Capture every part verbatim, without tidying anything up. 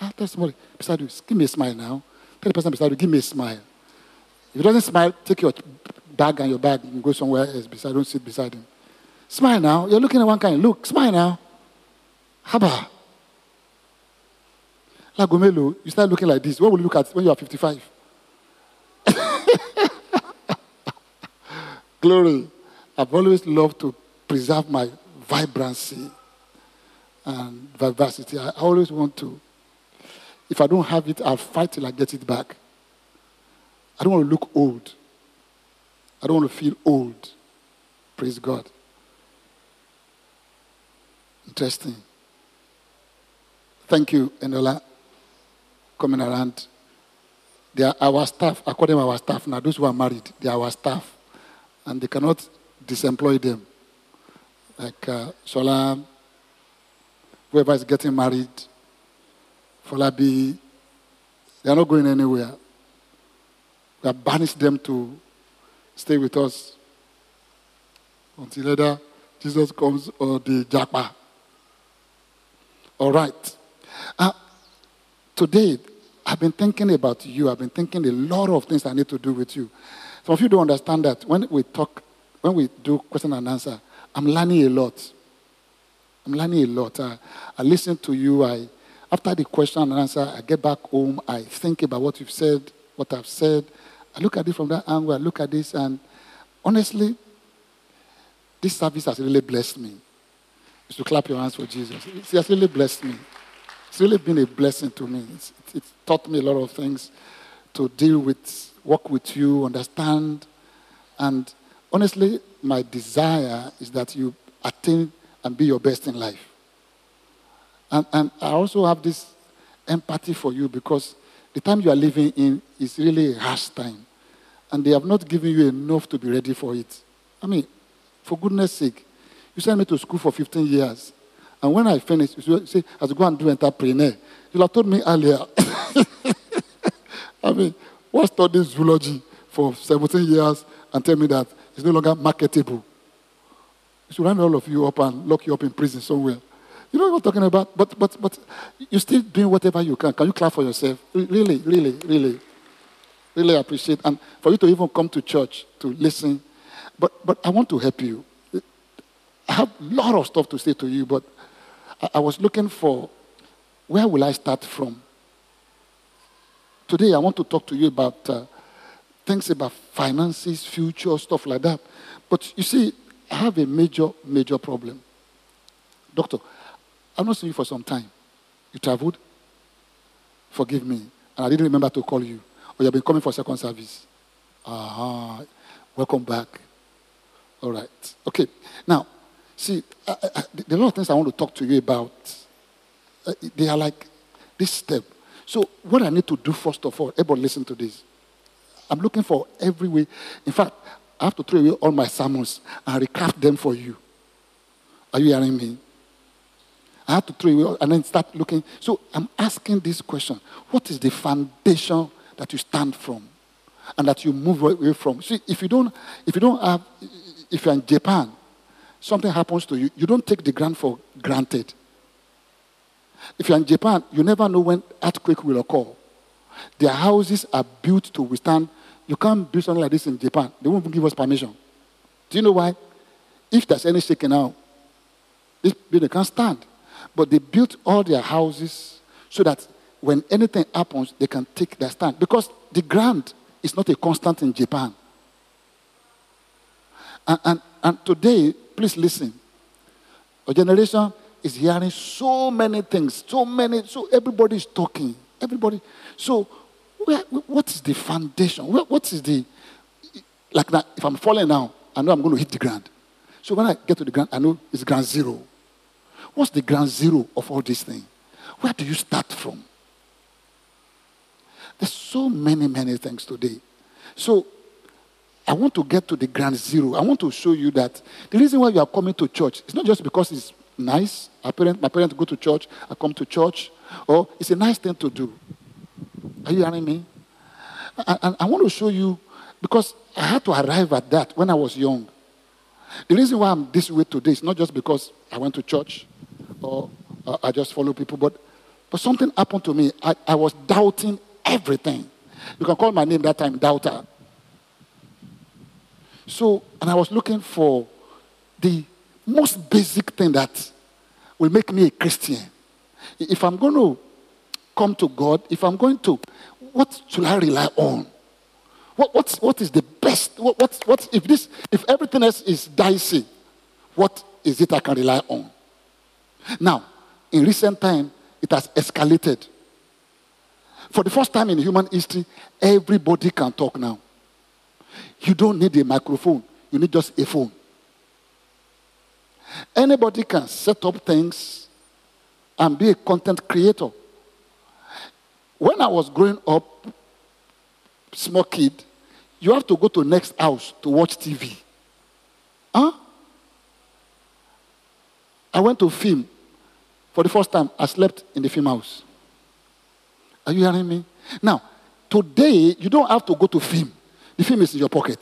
Ah, tell somebody beside you, give me a smile now. Tell the person beside you, give me a smile. If he doesn't smile, take your bag and your bag and go somewhere else beside. Don't sit beside him. Smile now. You're looking at one kind. Look, smile now. Haba. Like Gomelo, you start looking like this. What will you look at when you are fifty-five? Glory. I've always loved to preserve my vibrancy and vivacity. I always want to. If I don't have it, I'll fight till I get it back. I don't want to look old. I don't want to feel old. Praise God. Interesting. Thank you, Enola, coming around. They are our staff, according to our staff. Now, those who are married, they are our staff. And they cannot disemploy them. Like uh, Solam, whoever is getting married, Folabi, they are not going anywhere. We have banished them to stay with us until either Jesus comes or the Japa. All right. Uh, today, I've been thinking about you. I've been thinking a lot of things I need to do with you. Some of you don't understand that when we talk, when we do question and answer, I'm learning a lot. I'm learning a lot. I, I listen to you. I, after the question and answer, I get back home. I think about what you've said, what I've said. I look at it from that angle. I look at this, and honestly, this service has really blessed me. Is to clap your hands for Jesus. It has really blessed me. It's really been a blessing to me. It's, it, it's taught me a lot of things to deal with, work with you, understand. And honestly, my desire is that you attain and be your best in life. And, and I also have this empathy for you because the time you are living in is really a harsh time. And they have not given you enough to be ready for it. I mean, for goodness sake, you sent me to school for fifteen years. And when I finished, you say, I should go and do entrepreneur. You have told me earlier. I mean, what studied zoology for seventeen years and tell me that it's no longer marketable? You should round all of you up and lock you up in prison somewhere. You know what I'm talking about? But but but you're still doing whatever you can. Can you clap for yourself? Really, really, really, really appreciate. And for you to even come to church to listen. But but I want to help you. I have a lot of stuff to say to you, but I, I was looking for where will I start from? Today I want to talk to you about uh, things about finances, future, stuff like that. But you see, I have a major, major problem. Doctor, I've not seen you for some time. You traveled? Forgive me. And I didn't remember to call you. Or you've been coming for second service. Ah, welcome back. All right. Okay. Now, see, I, I, there are a lot of things I want to talk to you about. Uh, they are like this step. So what I need to do first of all, everybody listen to this. I'm looking for every way. In fact, I have to throw away all my sermons and recraft them for you. Are you hearing me? I have to throw away and then start looking. So I'm asking this question. What is the foundation that you stand from and that you move away from? See, if you don't, if you don't have, if you're in Japan, something happens to you, you don't take the ground for granted. If you're in Japan, you never know when earthquake will occur. Their houses are built to withstand. You can't build something like this in Japan. They won't even give us permission. Do you know why? If there's any shaking now, this building can't stand. But they built all their houses so that when anything happens, they can take their stand. Because the ground is not a constant in Japan. And, and, and today, please listen. Our generation is hearing so many things, so many, so everybody is talking. Everybody. So, where, what is the foundation? Where, what is the, like now, if I'm falling now, I know I'm going to hit the ground. So when I get to the ground, I know it's ground zero. What's the ground zero of all these things? Where do you start from? There's so many, many things today. So, I want to get to the ground zero. I want to show you that the reason why you are coming to church is not just because it's nice. Our parents, my parents go to church, I come to church. Or it's a nice thing to do. Are you hearing me? And, and I want to show you, because I had to arrive at that when I was young. The reason why I'm this way today is not just because I went to church or uh, I just follow people, but But something happened to me. I, I was doubting everything. You can call my name that time, Doubter. So, and I was looking for the most basic thing that will make me a Christian. If I'm going to come to God, if I'm going to, what should I rely on? What, what, what is the best? What, what, what if this, if everything else is dicey, what is it I can rely on? Now, in recent time, it has escalated. For the first time in human history, everybody can talk now. You don't need a microphone. You need just a phone. Anybody can set up things and be a content creator. When I was growing up, small kid, you have to go to next house to watch T V. Huh? I went to film. For the first time, I slept in the film house. Are you hearing me? Now, today, you don't have to go to film. The film is in your pocket.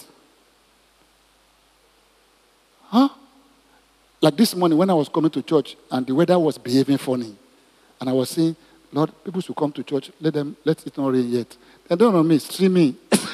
Huh? Like this morning when I was coming to church and the weather was behaving funny. And I was saying, Lord, people should come to church. Let them, let it not rain yet. They don't know me, streaming.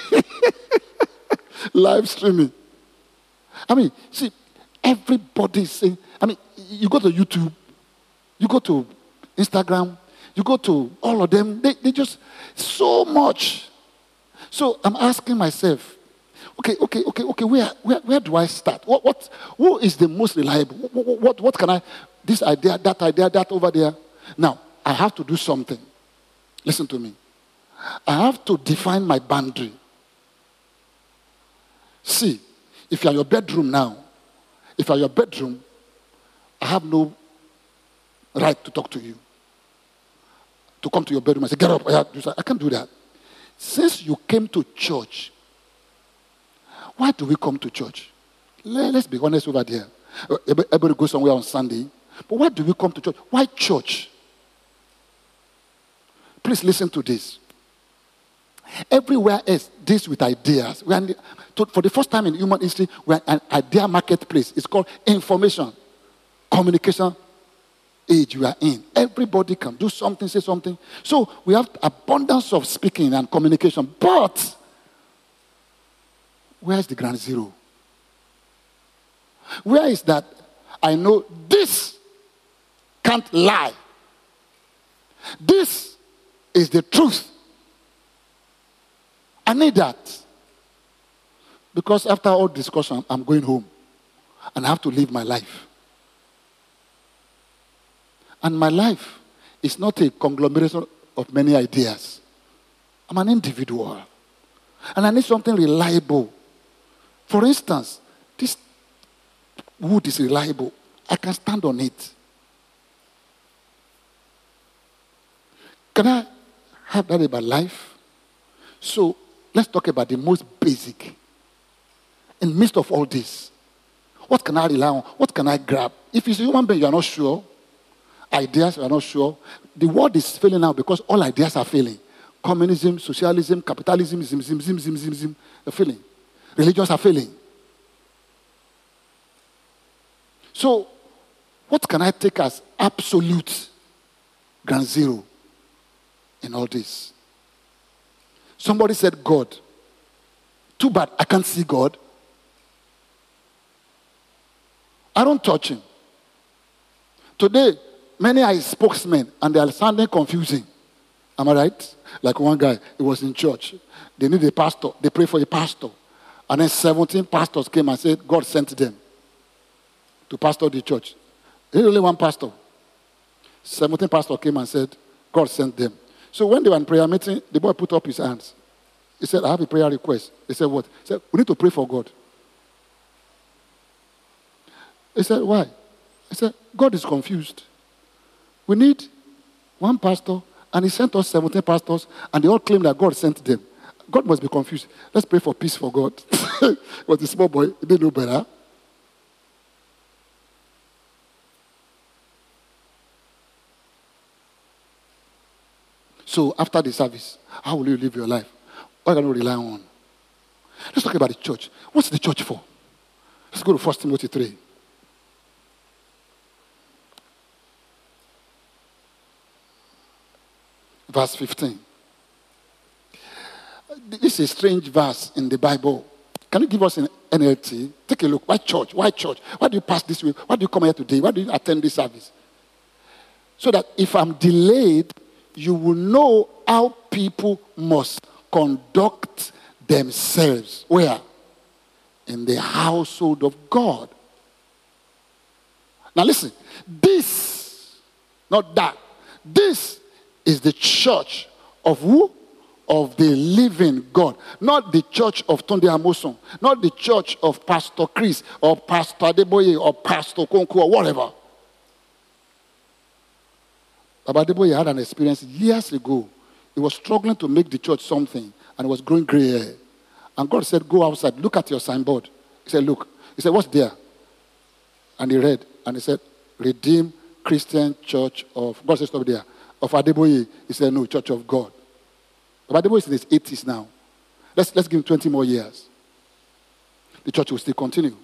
Live streaming. I mean, see, everybody is saying, I mean, you go to YouTube, you go to Instagram, you go to all of them, they, they just, so much. So I'm asking myself, okay, okay, okay, okay, where, where, where do I start? What, what, who is the most reliable? What, what, what can I, this idea, that idea, that over there? Now, I have to do something. Listen to me. I have to define my boundary. See, if you're in your bedroom now, if you're in your bedroom, I have no right to talk to you. To come to your bedroom and say, get up. I can't do that. Since you came to church, why do we come to church? Let's be honest over there. Everybody goes somewhere on Sunday. But why do we come to church? Why church? Please listen to this. Everywhere else deals with ideas. We are, for the first time in human history, we are an idea marketplace. It's called information, communication age we are in. Everybody can do something, say something. So we have abundance of speaking and communication. But where is the ground zero? Where is that I know this can't lie? This is the truth. I need that. Because after all discussion, I'm going home. And I have to live my life. And my life is not a conglomeration of many ideas. I'm an individual. And I need something reliable. For instance, this wood is reliable. I can stand on it. Can I have that about life? So, let's talk about the most basic. In the midst of all this, what can I rely on? What can I grab? If it's a human being, you are not sure. Ideas, you are not sure. The world is failing now because all ideas are failing. Communism, socialism, capitalism, zim, zim, zim, zim, zim, zim, they're failing. Religions are failing. So, what can I take as absolute ground zero in all this? Somebody said God. Too bad I can't see God. I don't touch him. Today, many are his spokesmen and they are sounding confusing. Am I right? Like one guy, he was in church. They need a pastor. They pray for a pastor. And then seventeen pastors came and said, God sent them to pastor the church. There's only one pastor. seventeen pastors came and said, God sent them. So when they were in prayer meeting, the boy put up his hands. He said, I have a prayer request. They said, what? He said, we need to pray for God. He said, why? He said, God is confused. We need one pastor, and he sent us seventeen pastors, and they all claim that God sent them. God must be confused. Let's pray for peace for God. But the small boy, he didn't know better. So after the service, how will you live your life? What can you rely on? Let's talk about the church. What's the church for? Let's go to First Timothy three. verse fifteen. This is a strange verse in the Bible. Can you give us an N L T? Take a look. Why church? Why church? Why do you pass this way? Why do you come here today? Why do you attend this service? So that if I'm delayed, you will know how people must conduct themselves. Where? In the household of God. Now listen. This, not that. This is the church of who? Of the living God. Not the church of Tunde Amosun. Not the church of Pastor Chris or Pastor Adeboye or Pastor Konku or whatever. Baba Adeboye had an experience years ago. He was struggling to make the church something and it was growing gray hair. And God said, go outside, look at your signboard. He said, look. He said, what's there? And he read and he said, Redeemed Christian Church of, God said, stop there. Of Adeboye. He said, no, Church of God. But Adeboye is in his eighties now. Let's, let's give him twenty more years. The church will still continue.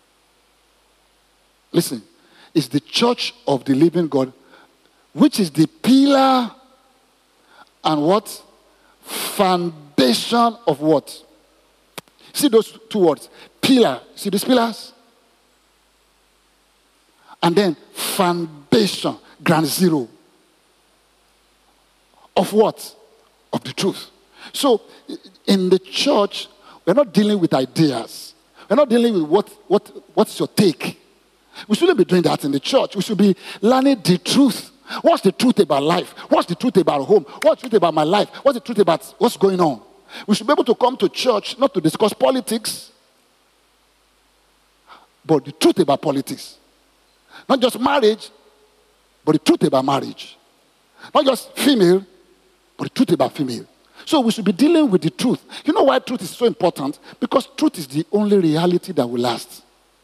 Listen, it's the church of the living God, which is the pillar and what? Foundation of what? See those two words. Pillar. See these pillars? And then foundation. Ground zero. Of what? Of the truth. So, in the church, we're not dealing with ideas. We're not dealing with what, what, what's your take. We shouldn't be doing that in the church. We should be learning the truth. What's the truth about life? What's the truth about home? What's the truth about my life? What's the truth about what's going on? We should be able to come to church not to discuss politics, but the truth about politics. Not just marriage, but the truth about marriage. Not just female, but the truth about female. So we should be dealing with the truth. You know why truth is so important? Because truth is the only reality that will last.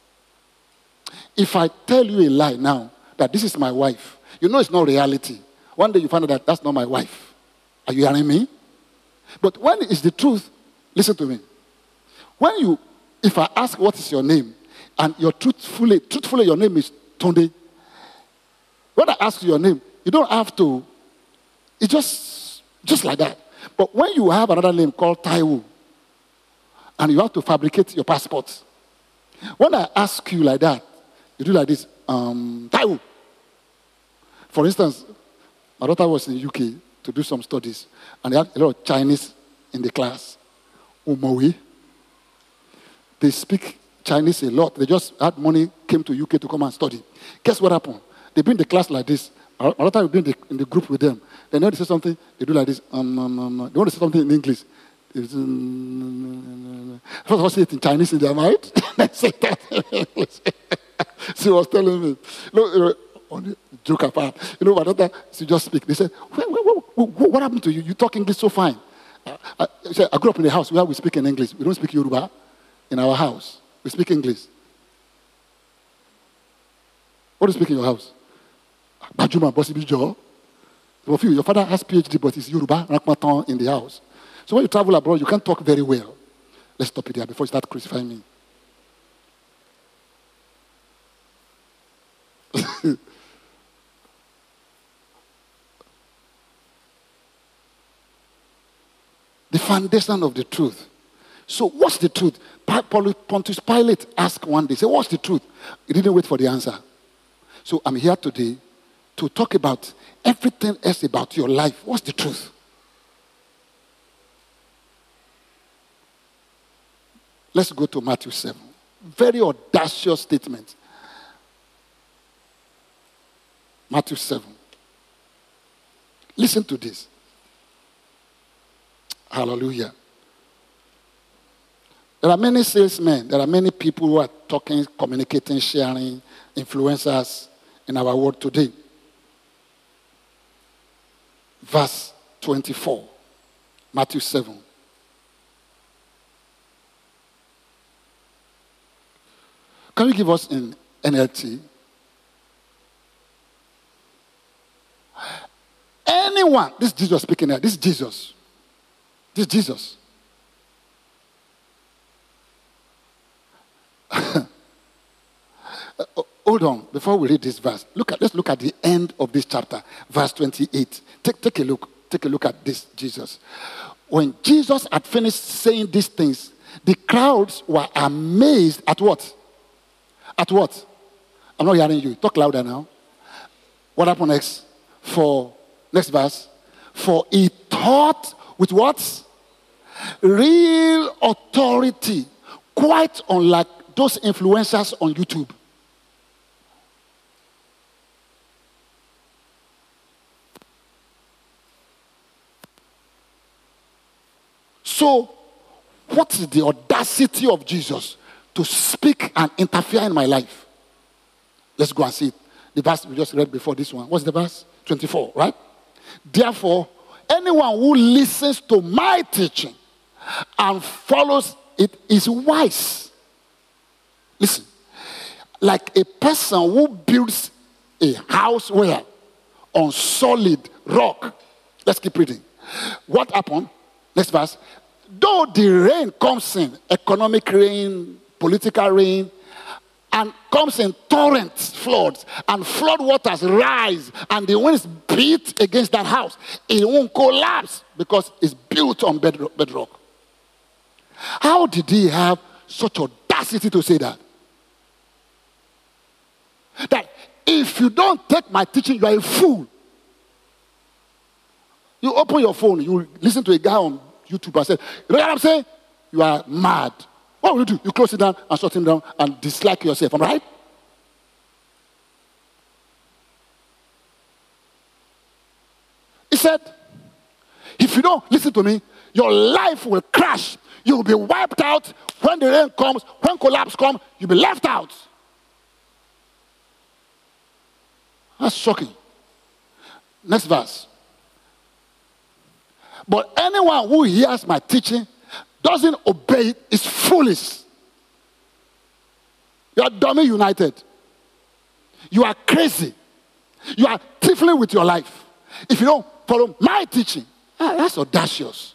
If I tell you a lie now, that this is my wife, you know it's not reality. One day you find out that that's not my wife. Are you hearing me? But when it's the truth, listen to me. When you, if I ask what is your name, and your truthfully, truthfully your name is Tunde, when I ask your name, you don't have to, it's just, just like that. But when you have another name called Taiwo, and you have to fabricate your passport, when I ask you like that, you do like this, um, Taiwo. For instance, my daughter was in the U K to do some studies, and they had a lot of Chinese in the class. Umowe. They speak Chinese a lot. They just had money, came to U K to come and study. Guess what happened? They bring the class like this. My daughter will be in the, in the group with them. They know they say something, they do like this. Um, um, um, they want to say something in English. First of all, say it in Chinese in their mind. They say that in English. She was telling me, no, on the joke apart, you know, my daughter, she just speak. They said, what, what, what, what happened to you? You talk English so fine. I, I, said, I grew up in a house where we speak in English. We don't speak Yoruba in our house. We speak English. What do you speak in your house? Bajuma, Bosibi Jo. Your father has PhD, but he's Yoruba, Rakmatan in the house. So when you travel abroad, you can't talk very well. Let's stop it there before you start crucifying me. The foundation of the truth. So what's the truth? Pontius Pilate asked one day, say, what's the truth? He didn't wait for the answer. So I'm here today to talk about everything else about your life. What's the truth? Let's go to Matthew seven. Very audacious statement. Matthew seven. Listen to this. Hallelujah. There are many salesmen. There are many people who are talking, communicating, sharing, influencers in our world today. Verse twenty-four. Matthew seven. Can you give us in N L T? Anyone, this is Jesus speaking here. This is Jesus. This is Jesus. Hold on, before we read this verse, look at let's look at the end of this chapter, verse twenty-eight. Take, take a look. take a look at this, Jesus. When Jesus had finished saying these things, the crowds were amazed at what? At what? I'm not hearing you. Talk louder now. What happened next? For, next verse. For he taught with what? Real authority. Quite unlike those influencers on YouTube. So, what is the audacity of Jesus to speak and interfere in my life? Let's go and see it. The verse we just read before this one. What's the verse? twenty-four, right? Therefore, anyone who listens to my teaching and follows it is wise. Listen, like a person who builds a house where? On solid rock. Let's keep reading. What happened? Next verse. Though the rain comes in, economic rain, political rain, and comes in torrents, floods, and flood waters rise, and the winds beat against that house, it won't collapse because it's built on bedrock. How did he have such audacity to say that? That if you don't take my teaching, you are a fool. You open your phone, you listen to a guy on YouTube and say, you know what I'm saying? You are mad. What will you do? You close it down and shut him down and dislike yourself. Am I right? He said, if you don't listen to me, your life will crash. You will be wiped out. When the rain comes, when collapse comes, you'll be left out. That's shocking. Next verse. But anyone who hears my teaching, doesn't obey it, is foolish. You are dummy united. You are crazy. You are trifling with your life. If you don't follow my teaching, that's audacious.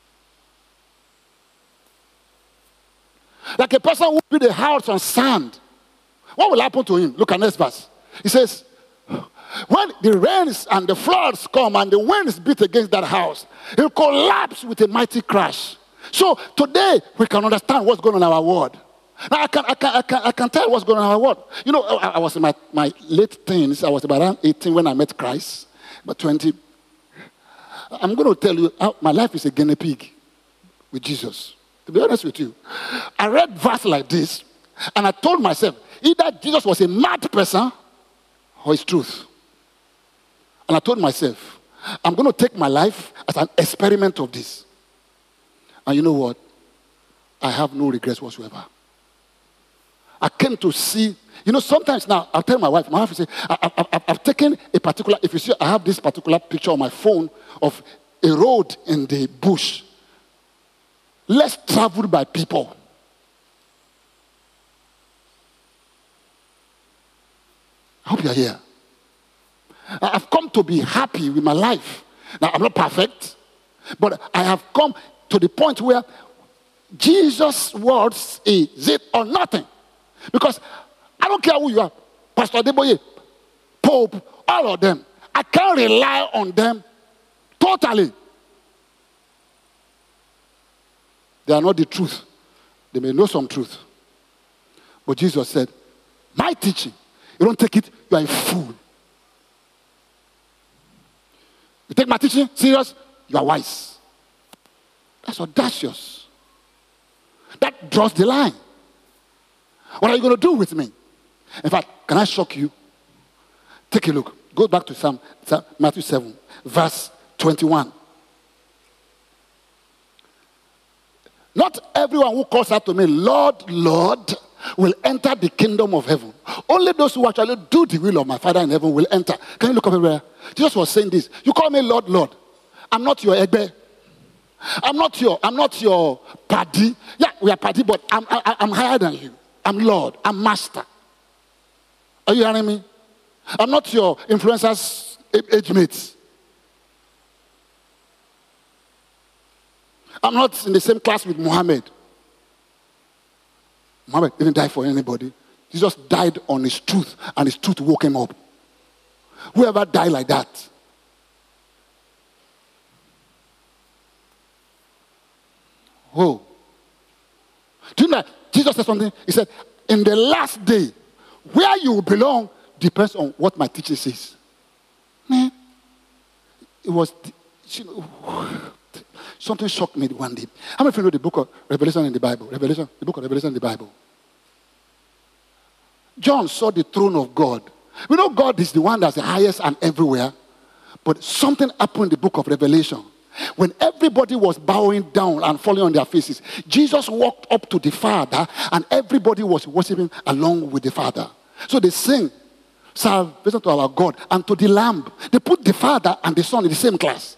Like a person who build a house on sand. What will happen to him? Look at next verse. He says, when the rains and the floods come and the winds beat against that house, it will collapse with a mighty crash. So today we can understand what's going on in our world. Now I can, I can, I can, I can tell what's going on in our world. You know, I, I was in my, my late teens. I was about around eighteen when I met Christ, about twenty. I'm going to tell you, how my life is a guinea pig with Jesus. To be honest with you, I read verse like this, and I told myself, either Jesus was a mad person or it's truth. And I told myself, I'm going to take my life as an experiment of this. And you know what? I have no regrets whatsoever. I came to see, you know, sometimes now, I'll tell my wife, my wife will say, I, I, I, I've taken a particular, if you see, I have this particular picture on my phone of a road in the bush, less traveled by people. I hope you're here. I've come to be happy with my life. Now, I'm not perfect, but I have come to the point where Jesus' words is it or nothing. Because I don't care who you are, Pastor Adeboye, Pope, all of them. I can't rely on them totally. They are not the truth. They may know some truth. But Jesus said, my teaching, you don't take it, you are a fool. You take my teaching serious, you are wise. That's audacious. That draws the line. What are you going to do with me? In fact, can I shock you? Take a look. Go back to Psalm, Matthew seven, verse twenty-one. Not everyone who calls out to me, Lord, Lord, will enter the kingdom of heaven. Only those who actually do the will of my Father in heaven will enter. Can you look up everywhere? Jesus was saying this. You call me Lord, Lord. I'm not your egbe. I'm not your, I'm not your paddy. Yeah, we are paddy, but I'm, I, I'm higher than you. I'm Lord. I'm Master. Are you hearing me? I'm not your influencer's age mates. I'm not in the same class with Muhammad. Muhammad didn't die for anybody. Jesus died on his truth, and his truth woke him up. Whoever died like that, Oh. Do you know that Jesus said something? He said, in the last day, where you will belong depends on what my teacher says. Man, it was, you know, something shocked me one day. How many of you know the book of Revelation in the Bible? Revelation, the book of Revelation in the Bible. John saw the throne of God. We know God is the one that's the highest and everywhere. But something happened in the book of Revelation. When everybody was bowing down and falling on their faces, Jesus walked up to the Father and everybody was worshiping along with the Father. So they sing salvation to our God and to the Lamb. They put the Father and the Son in the same class.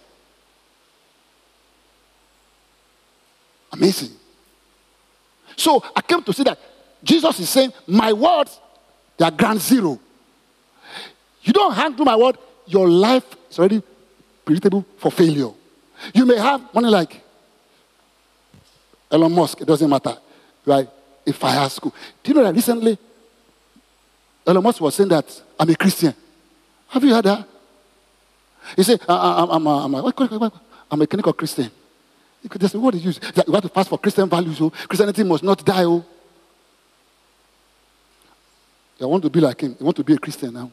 Amazing. So I came to see that Jesus is saying, my words, they are ground zero. You don't handle my word, your life is already predictable for failure. You may have money like Elon Musk, it doesn't matter. Right? A fire school. Do you know that recently Elon Musk was saying that I'm a Christian? Have you heard that? He said, I'm, I'm, I'm, I'm, I'm, I'm a clinical Christian. You could just say, what did you use? You have to pass for Christian values. Oh. Christianity must not die. Oh. I want to be like him. I want to be a Christian now.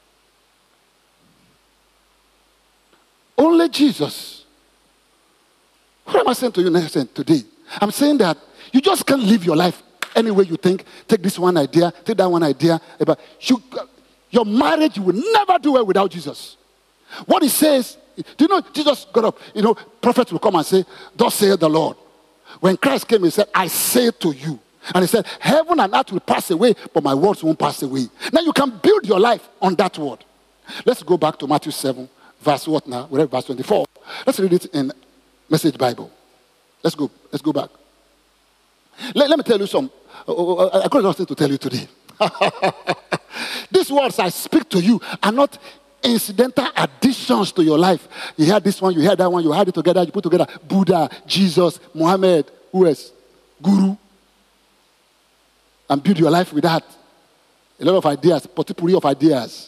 Only Jesus. What am I saying to you next today? I'm saying that you just can't live your life any way you think. Take this one idea, take that one idea. But you, your marriage, you will never do it without Jesus. What he says, do you know, Jesus got up, you know, prophets will come and say, thus saith the Lord. When Christ came, he said, I say to you. And he said, heaven and earth will pass away, but my words won't pass away. Now you can build your life on that word. Let's go back to Matthew seven, verse what now? We're at verse twenty-four. Let's read it in Message Bible. Let's go. Let's go back. Let, let me tell you some. Uh, I got nothing to tell you today. These words I speak to you are not incidental additions to your life. You heard this one, you heard that one, you had it together, you put together Buddha, Jesus, Muhammad, who else? Guru. And build your life with that. A lot of ideas, potpourri of ideas.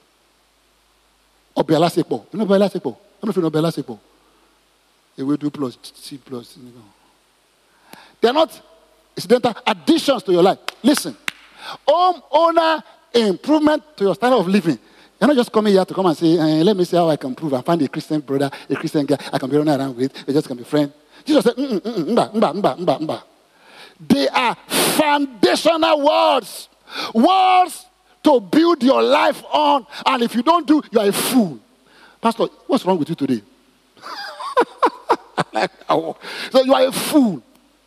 Or Bella Sepo. You know Bella Sepo? I don't know if you know Bella Sepo. A will do plus C plus. You know. They're not incidental additions to your life. Listen. Home owner improvement to your standard of living. You're not just coming here to come and say, eh, let me see how I can improve and find a Christian brother, a Christian guy I can be running around with. They just can be friends. Jesus said, mm, mm, mm, mba, mba, mba, mba, mba. They are foundational words. Words to build your life on. And if you don't do, you are a fool. Pastor, what's wrong with you today? So you are a fool.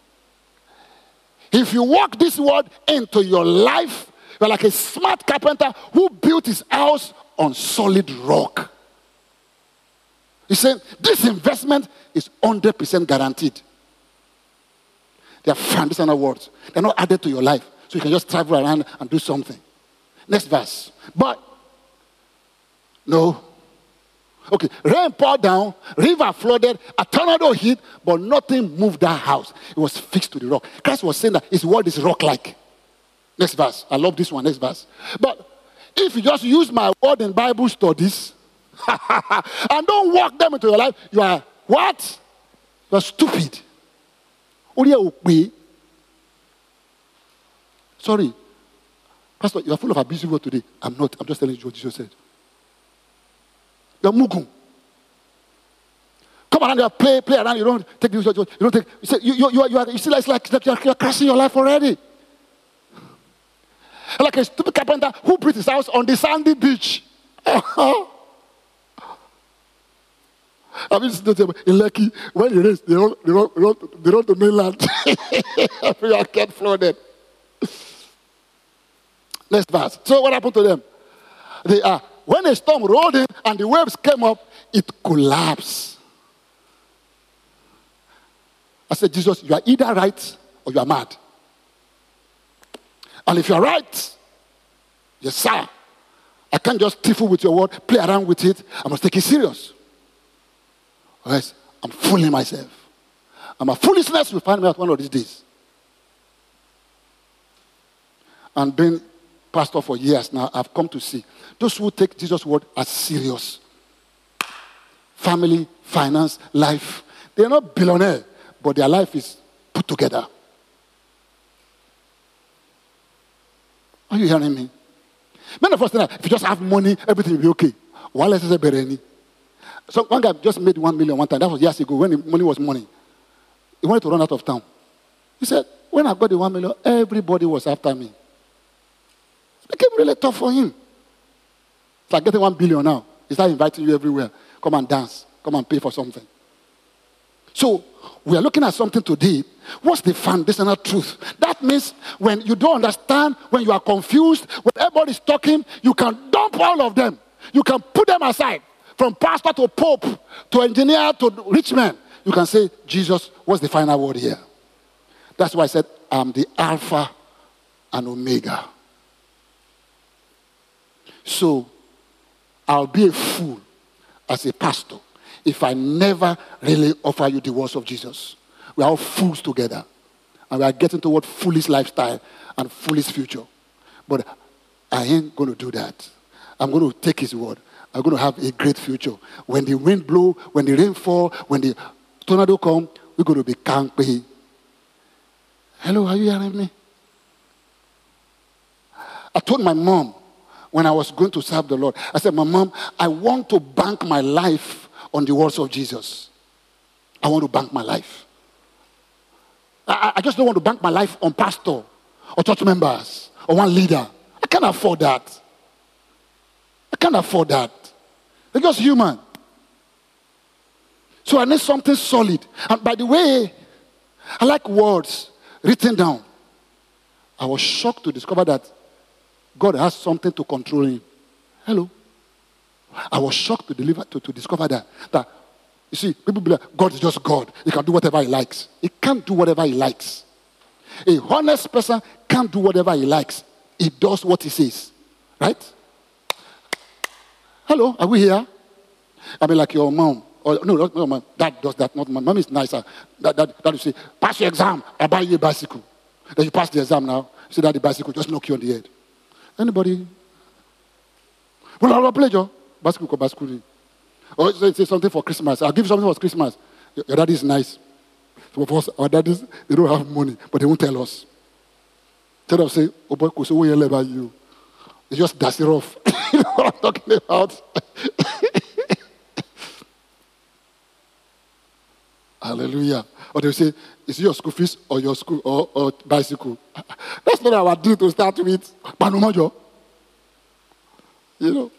If you walk this word into your life, you're like a smart carpenter who built his house on solid rock. He said, this investment is one hundred percent guaranteed. They are foundational words. They're not added to your life. So you can just travel around and do something. Next verse. But, no. Okay, rain poured down, river flooded, a tornado hit, but nothing moved that house. It was fixed to the rock. Christ was saying that his word is rock-like. Next verse. I love this one. Next verse. But if you just use my word in Bible studies and don't walk them into your life, you are what? You are stupid. Sorry. Pastor, you are full of abusive word today. I'm not. I'm just telling you what Jesus said. You are mugu. Come around there, play, play around. You don't take this. You don't take. You, say, you, you, you, are, you, are, you see, it's like, like you are, you are crashing your life already. Like a stupid carpenter who built his house on the sandy beach. I mean, in Lekki, when it rains, they run, they run, they run, they run to mainland. You get flooded. Next verse. So what happened to them? They are. Uh, when a storm rolled in and the waves came up, it collapsed. I said, Jesus, you are either right or you are mad. And if you are right, yes, sir, I can't just tiffle with your word, play around with it. I must take it serious. Or else I'm fooling myself. And my foolishness will find me out one of these days. And being pastor for years now, I've come to see those who take Jesus' word as serious. Family, finance, life. They're not billionaires, but their life is put together. Are you hearing me? Many of us think that if you just have money, everything will be okay. Why let's say Bereni? So one guy just made one million one time. That was years ago when the money was money. He wanted to run out of town. He said, when I got the one million, everybody was after me. It became really tough for him. It's like getting one billion now. He started inviting you everywhere. Come and dance. Come and pay for something. So we are looking at something today. What's the foundational truth? That means when you don't understand, when you are confused, when everybody's talking, you can dump all of them. You can put them aside. From pastor to pope, to engineer, to rich man. You can say, Jesus, what's the final word here? That's why I said, I'm the Alpha and Omega. So, I'll be a fool as a pastor if I never really offer you the words of Jesus. We are all fools together. And we are getting toward foolish lifestyle and foolish future. But I ain't going to do that. I'm going to take his word. I'm going to have a great future. When the wind blow, when the rain fall, when the tornado come, we're going to be campy. Hello, are you hearing me? I told my mom when I was going to serve the Lord, I said, my mom, I want to bank my life on the words of Jesus. I want to bank my life. I, I just don't want to bank my life on pastor or church members or one leader. I can't afford that. I can't afford that. They're just human. So I need something solid. And by the way, I like words written down. I was shocked to discover that God has something to control him. Hello. I was shocked to deliver to, to discover that. That you see, people be like, God is just God. He can do whatever he likes. He can't do whatever he likes. A honest person can't do whatever he likes. He does what he says. Right? Hello, are we here? I mean, like your mom. Or, no, not your mom. Dad does that. Not my mom is nicer. That, that, that you say, pass your exam, I buy you a bicycle. Then you pass the exam now. You say that the bicycle just knock you on the head. Anybody? Well, I'll play your bicycle or bicycle. Or say, say something for Christmas. I'll give you something for Christmas. Your, your daddy is nice. Some of us, our daddies, they don't have money, but they won't tell us. Instead of say, oh boy, so we yell about you. They just dust it off. You know what I'm talking about? Hallelujah. Or they say, is it your school fees or your school or, or bicycle? That's not our deal to start with. Panumajo. You know.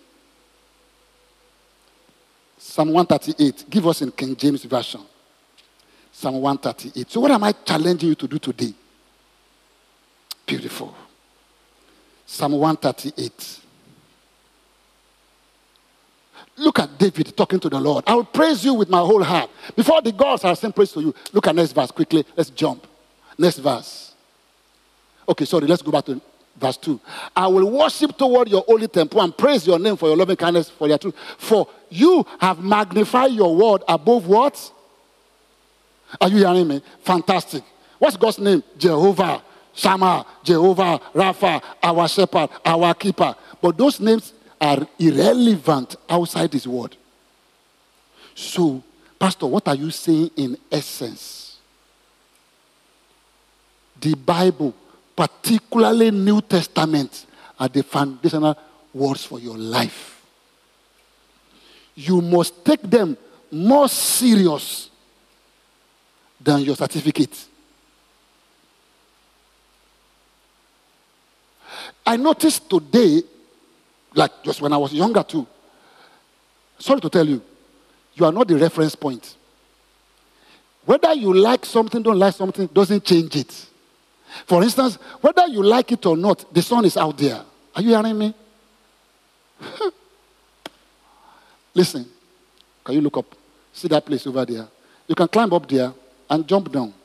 Psalm one thirty-eight. Give us in King James Version. Psalm one thirty-eight. So what am I challenging you to do today? Beautiful. Psalm one thirty-eight. Look at David talking to the Lord. I will praise you with my whole heart. Before the gods are saying praise to you. Look at next verse quickly. Let's jump. Next verse. Okay, sorry. Let's go back to verse two. I will worship toward your holy temple and praise your name for your loving kindness, for your truth. For you have magnified your word above what? Are you hearing me? Fantastic. What's God's name? Jehovah, Shammah, Jehovah, Rapha, our shepherd, our keeper. But those names are irrelevant outside his word. So, Pastor, what are you saying in essence? The Bible, particularly New Testament, are the foundational words for your life. You must take them more serious than your certificate. I noticed today, like just when I was younger too, sorry to tell you, you are not the reference point. Whether you like something, don't like something, doesn't change it. For instance, whether you like it or not, the sun is out there. Are you hearing me? Listen, can you look up? See that place over there? You can climb up there and jump down.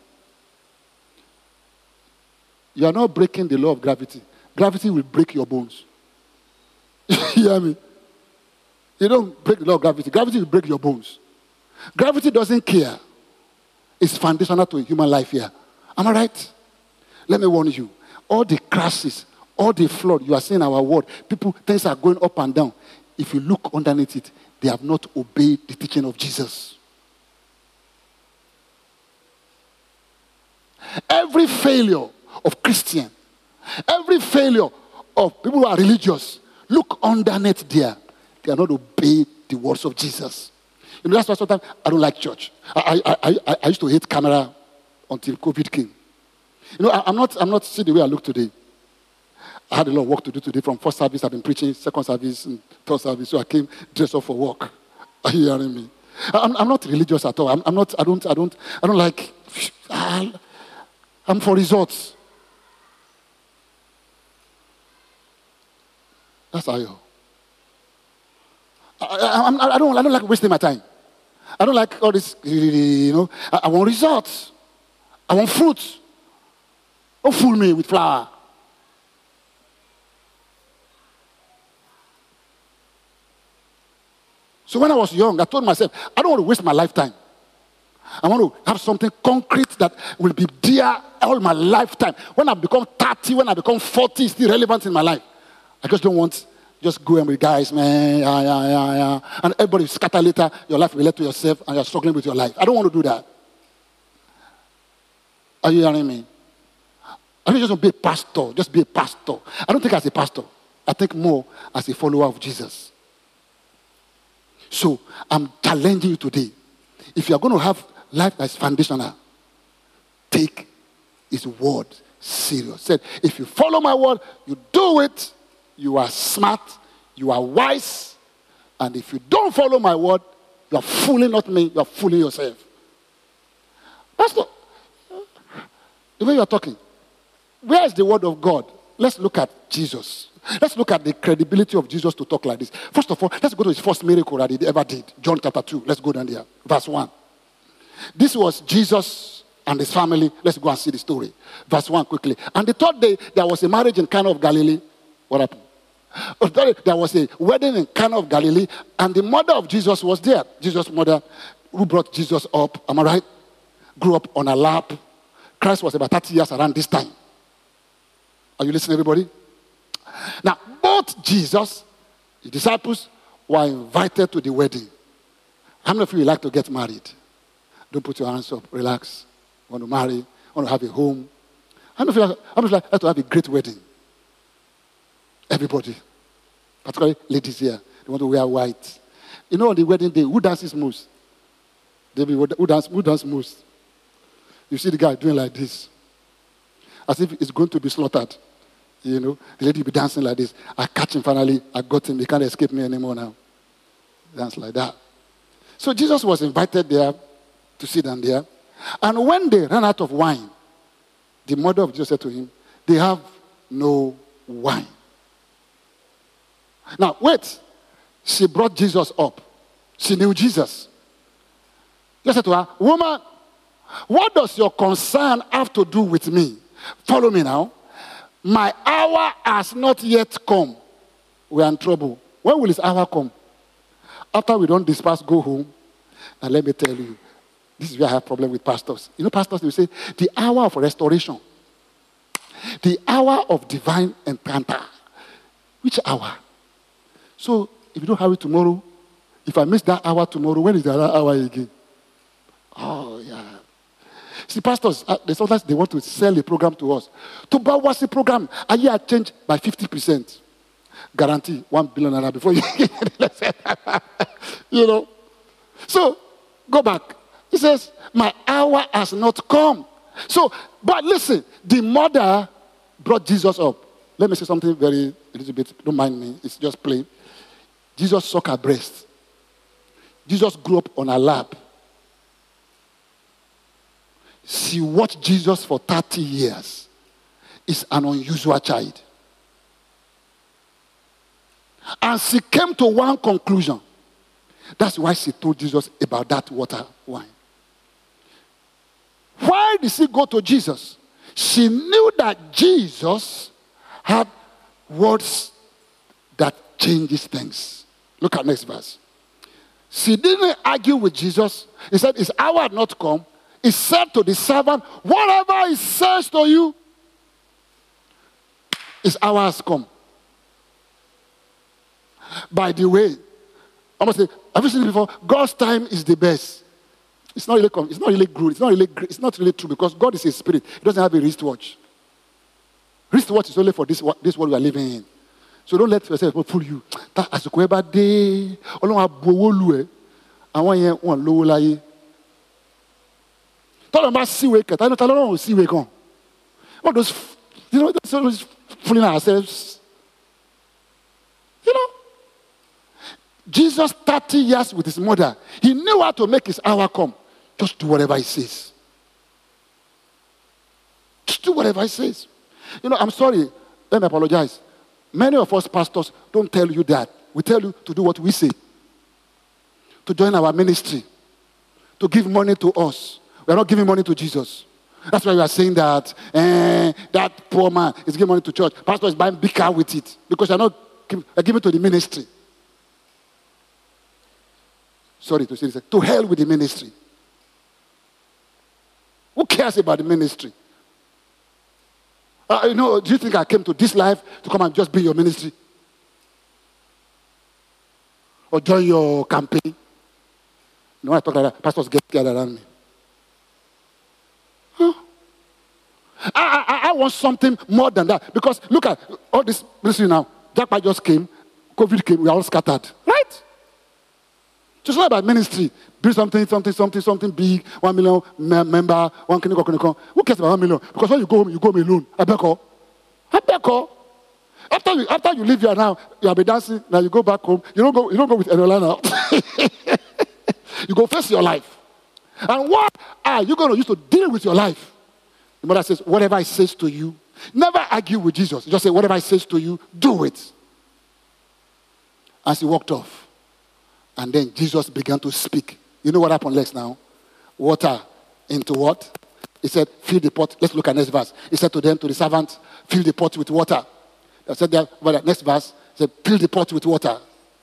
You are not breaking the law of gravity. Gravity will break your bones. You hear me? You don't break the law of gravity. Gravity will break your bones. Gravity doesn't care. It's foundational to human life here. Am I right? Let me warn you. All the crashes, all the flood you are seeing in our world, people, things are going up and down. If you look underneath it, they have not obeyed the teaching of Jesus. every failure of Christian, every failure of people who are religious, look underneath there. They are not obeying the words of Jesus. You know, that's why sometimes I don't like church. I, I, I, I, I used to hate camera until COVID came. You know, I, I'm not, I'm not see the way I look today. I had a lot of work to do today. From first service, I've been preaching, second service, and third service. So I came dressed up for work. Are you hearing me? I'm, I'm not religious at all. I'm, I'm not. I don't. I don't. I don't like. I'm for results. That's how you. I, I, I don't. I don't like wasting my time. I don't like all this. You know. I, I want results. I want fruits. Don't fool me with flour. So when I was young, I told myself, I don't want to waste my lifetime. I want to have something concrete that will be dear all my lifetime. When I become thirty, when I become forty, it's still relevant in my life. I just don't want, just go and with guys, man, yeah, yeah, yeah, yeah. And everybody scatter later, your life will be left to yourself and you're struggling with your life. I don't want to do that. Are you hearing me? I don't just want to be a pastor, just be a pastor. I don't think as a pastor. I think more as a follower of Jesus. So I'm challenging you today. If you're going to have life that's foundational, take his word serious. Said, if you follow my word, you do it, you are smart, you are wise. And if you don't follow my word, you're fooling not me, you're fooling yourself. Pastor, the way you're talking, where is the word of God? Let's look at Jesus. Let's look at the credibility of Jesus to talk like this. First of all, let's go to his first miracle that he ever did. John chapter two. Let's go down there. Verse one. This was Jesus and his family. Let's go and see the story. Verse one quickly. And the third day, there was a marriage in Cana of Galilee. What happened? There was a wedding in Cana of Galilee, and the mother of Jesus was there. Jesus' mother, who brought Jesus up, am I right? Grew up on a lap. Christ was about thirty years around this time. Are you listening, everybody? Now, both Jesus, the disciples, were invited to the wedding. How many of you would like to get married? Don't put your hands up. Relax. Want to marry? Want to have a home? How many of you like, how many of you like to have a great wedding? Everybody. Particularly ladies here. They want to wear white. You know, on the wedding day, who dances most? David, who dances who dance most? You see the guy doing like this. As if it's going to be slaughtered. You know, the lady will be dancing like this. I catch him finally. I got him. He can't escape me anymore now. Dance like that. So Jesus was invited there to sit down there. And when they ran out of wine, the mother of Jesus said to him, they have no wine. Now, wait. She brought Jesus up. She knew Jesus. She said to her, woman, what does your concern have to do with me? Follow me now. My hour has not yet come. We are in trouble. When will his hour come? After we don't disperse, go home. And let me tell you, this is where I have a problem with pastors. You know, pastors, they say, the hour of restoration. The hour of divine encounter. Which hour? So, if you don't have it tomorrow, if I miss that hour tomorrow, when is the other hour again? Oh, yeah. See, pastors, uh, they sometimes they want to sell a program to us. To buy what's the program? A year change by fifty percent. Guarantee one billion naira before you get it. You know. So, go back. He says, my hour has not come. So, but listen, the mother brought Jesus up. Let me say something very, a little bit, don't mind me, it's just plain. Jesus sucked her breast. Jesus grew up on her lap. She watched Jesus for thirty years. It's an unusual child. And she came to one conclusion. That's why she told Jesus about that water wine. Why did she go to Jesus? She knew that Jesus had words that changes things. Look at next verse. She didn't argue with Jesus. He said, his hour had not come. He said to the servant, whatever he says to you, his hour has come. By the way, I must say, have you seen it before? God's time is the best. It's not really, it's not really good. It's not really, it's not really true because God is a spirit. He doesn't have a wristwatch. Wristwatch is only for this, this world we are living in. So don't let yourself fool you. That as a kweba day, Ọlọ́run abowo lu e. Àwọn yẹn wọ́n lówó láyé. Tọ́lọ́ bá síwèé kẹta, tọ́lọ́ náà ò síwèé kan. All those, you know, those fooling ourselves. You know, Jesus, thirty years with his mother, he knew how to make his hour come. Just do whatever he says. Just do whatever he says. You know, I'm sorry. Let me apologize. Many of us pastors don't tell you that. We tell you to do what we say. To join our ministry. To give money to us. We are not giving money to Jesus. That's why we are saying that eh, that poor man is giving money to church. Pastor is buying big car with it. Because you are not giving it to the ministry. Sorry to say this. To hell with the ministry. Who cares about the ministry? Uh, you know, do you think I came to this life to come and just be your ministry? Or join your campaign? You know, when I talk like that, pastors get scared around me. Huh? I, I, I want something more than that. Because look at all this ministry now. Jackpot just came. COVID came. We are all scattered. Right? It's not about ministry. Build something, something, something, something big. One million member, one clinic, clinic. Who cares about one million? Because when you go home, you go home alone. I beg you. I beg you. After you, after you leave here now, you have been dancing. Now you go back home. You don't go. You don't go with Enola now. You go face your life. And what are you going to use to deal with your life? The mother says, "Whatever I says to you, never argue with Jesus. Just say, whatever I says to you, do it." As he walked off. And then Jesus began to speak. You know what happened next now? Water into what? He said, fill the pot. Let's look at next verse. He said to them, to the servant, fill the pot with water. I said that, well, next verse, he said, fill the pot with water.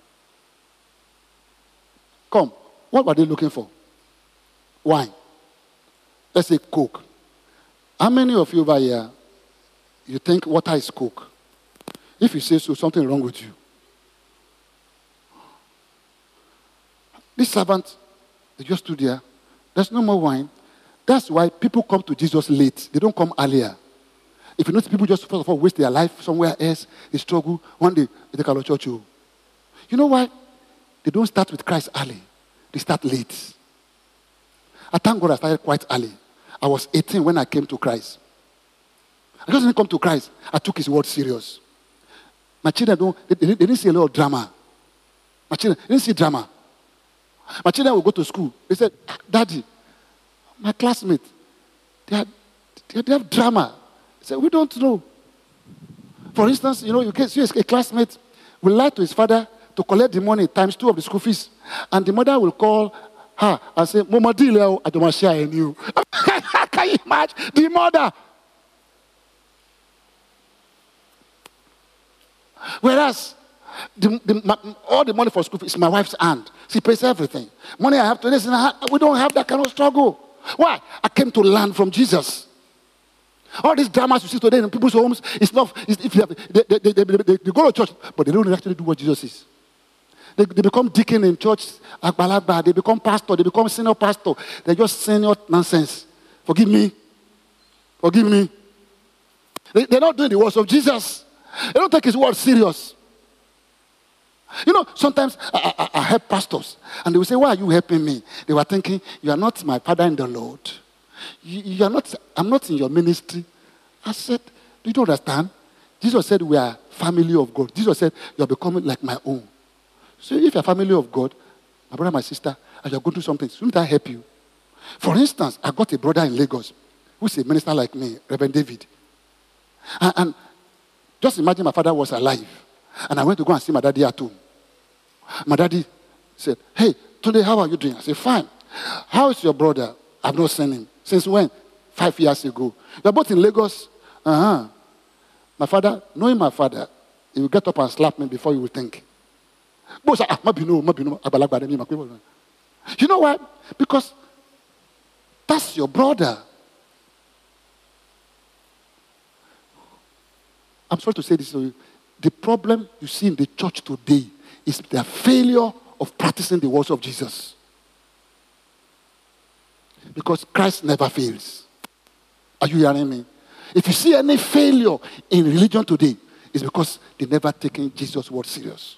Come, what were they looking for? Wine. Let's say Coke. How many of you over here, you think water is Coke? If you say so, something wrong with you. This servant, they just stood there. There's no more wine. That's why people come to Jesus late. They don't come earlier. If you notice, people just, first of all, waste their life somewhere else. They struggle. One day, they take a church. You know why? They don't start with Christ early. They start late. I thank God I started quite early. I was eighteen when I came to Christ. I just didn't come to Christ. I took his word serious. My children don't, they, they didn't see a lot of drama. My children they didn't see drama. My children will go to school. They said, Daddy, my classmate, they have, they have drama. I said, we don't know. For instance, you know, you can see a classmate will lie to his father to collect the money times two of the school fees. And the mother will call her and say, Mama, deal, I don't share in you. Can you imagine? The mother. Whereas, The, the, my, all the money for school is my wife's hand. She pays everything. Money I have to listen. We don't have that kind of struggle. Why? I came to learn from Jesus. All these dramas you see today in people's homes, it's not. It's, if you have, they, they, they, they, they, they go to church, but they don't actually do what Jesus is. They, they become deacon in church, they become pastor, they become senior pastor. They're just senior nonsense. Forgive me. Forgive me. They, they're not doing the words of Jesus. They don't take his word serious. You know, sometimes I, I, I help pastors, and they will say, why are you helping me? They were thinking, you are not my father in the Lord. You, you are not, I'm not in your ministry. I said, you don't understand? Jesus said we are family of God. Jesus said, you are becoming like my own. So if you are family of God, my brother, my sister, and you are going through something, shouldn't I help you? For instance, I got a brother in Lagos who's a minister like me, Reverend David. And, and just imagine my father was alive, and I went to go and see my daddy at home. My daddy said, hey, today, how are you doing? I said, fine. How is your brother? I've not seen him. Since when? Five years ago. You're both in Lagos? Uh-huh. My father, knowing my father, he will get up and slap me before you will think. You know why? Because that's your brother. I'm sorry to say this to you. The problem you see in the church today is the failure of practicing the words of Jesus. Because Christ never fails. Are you hearing me? If you see any failure in religion today, it's because they never taken Jesus' word serious.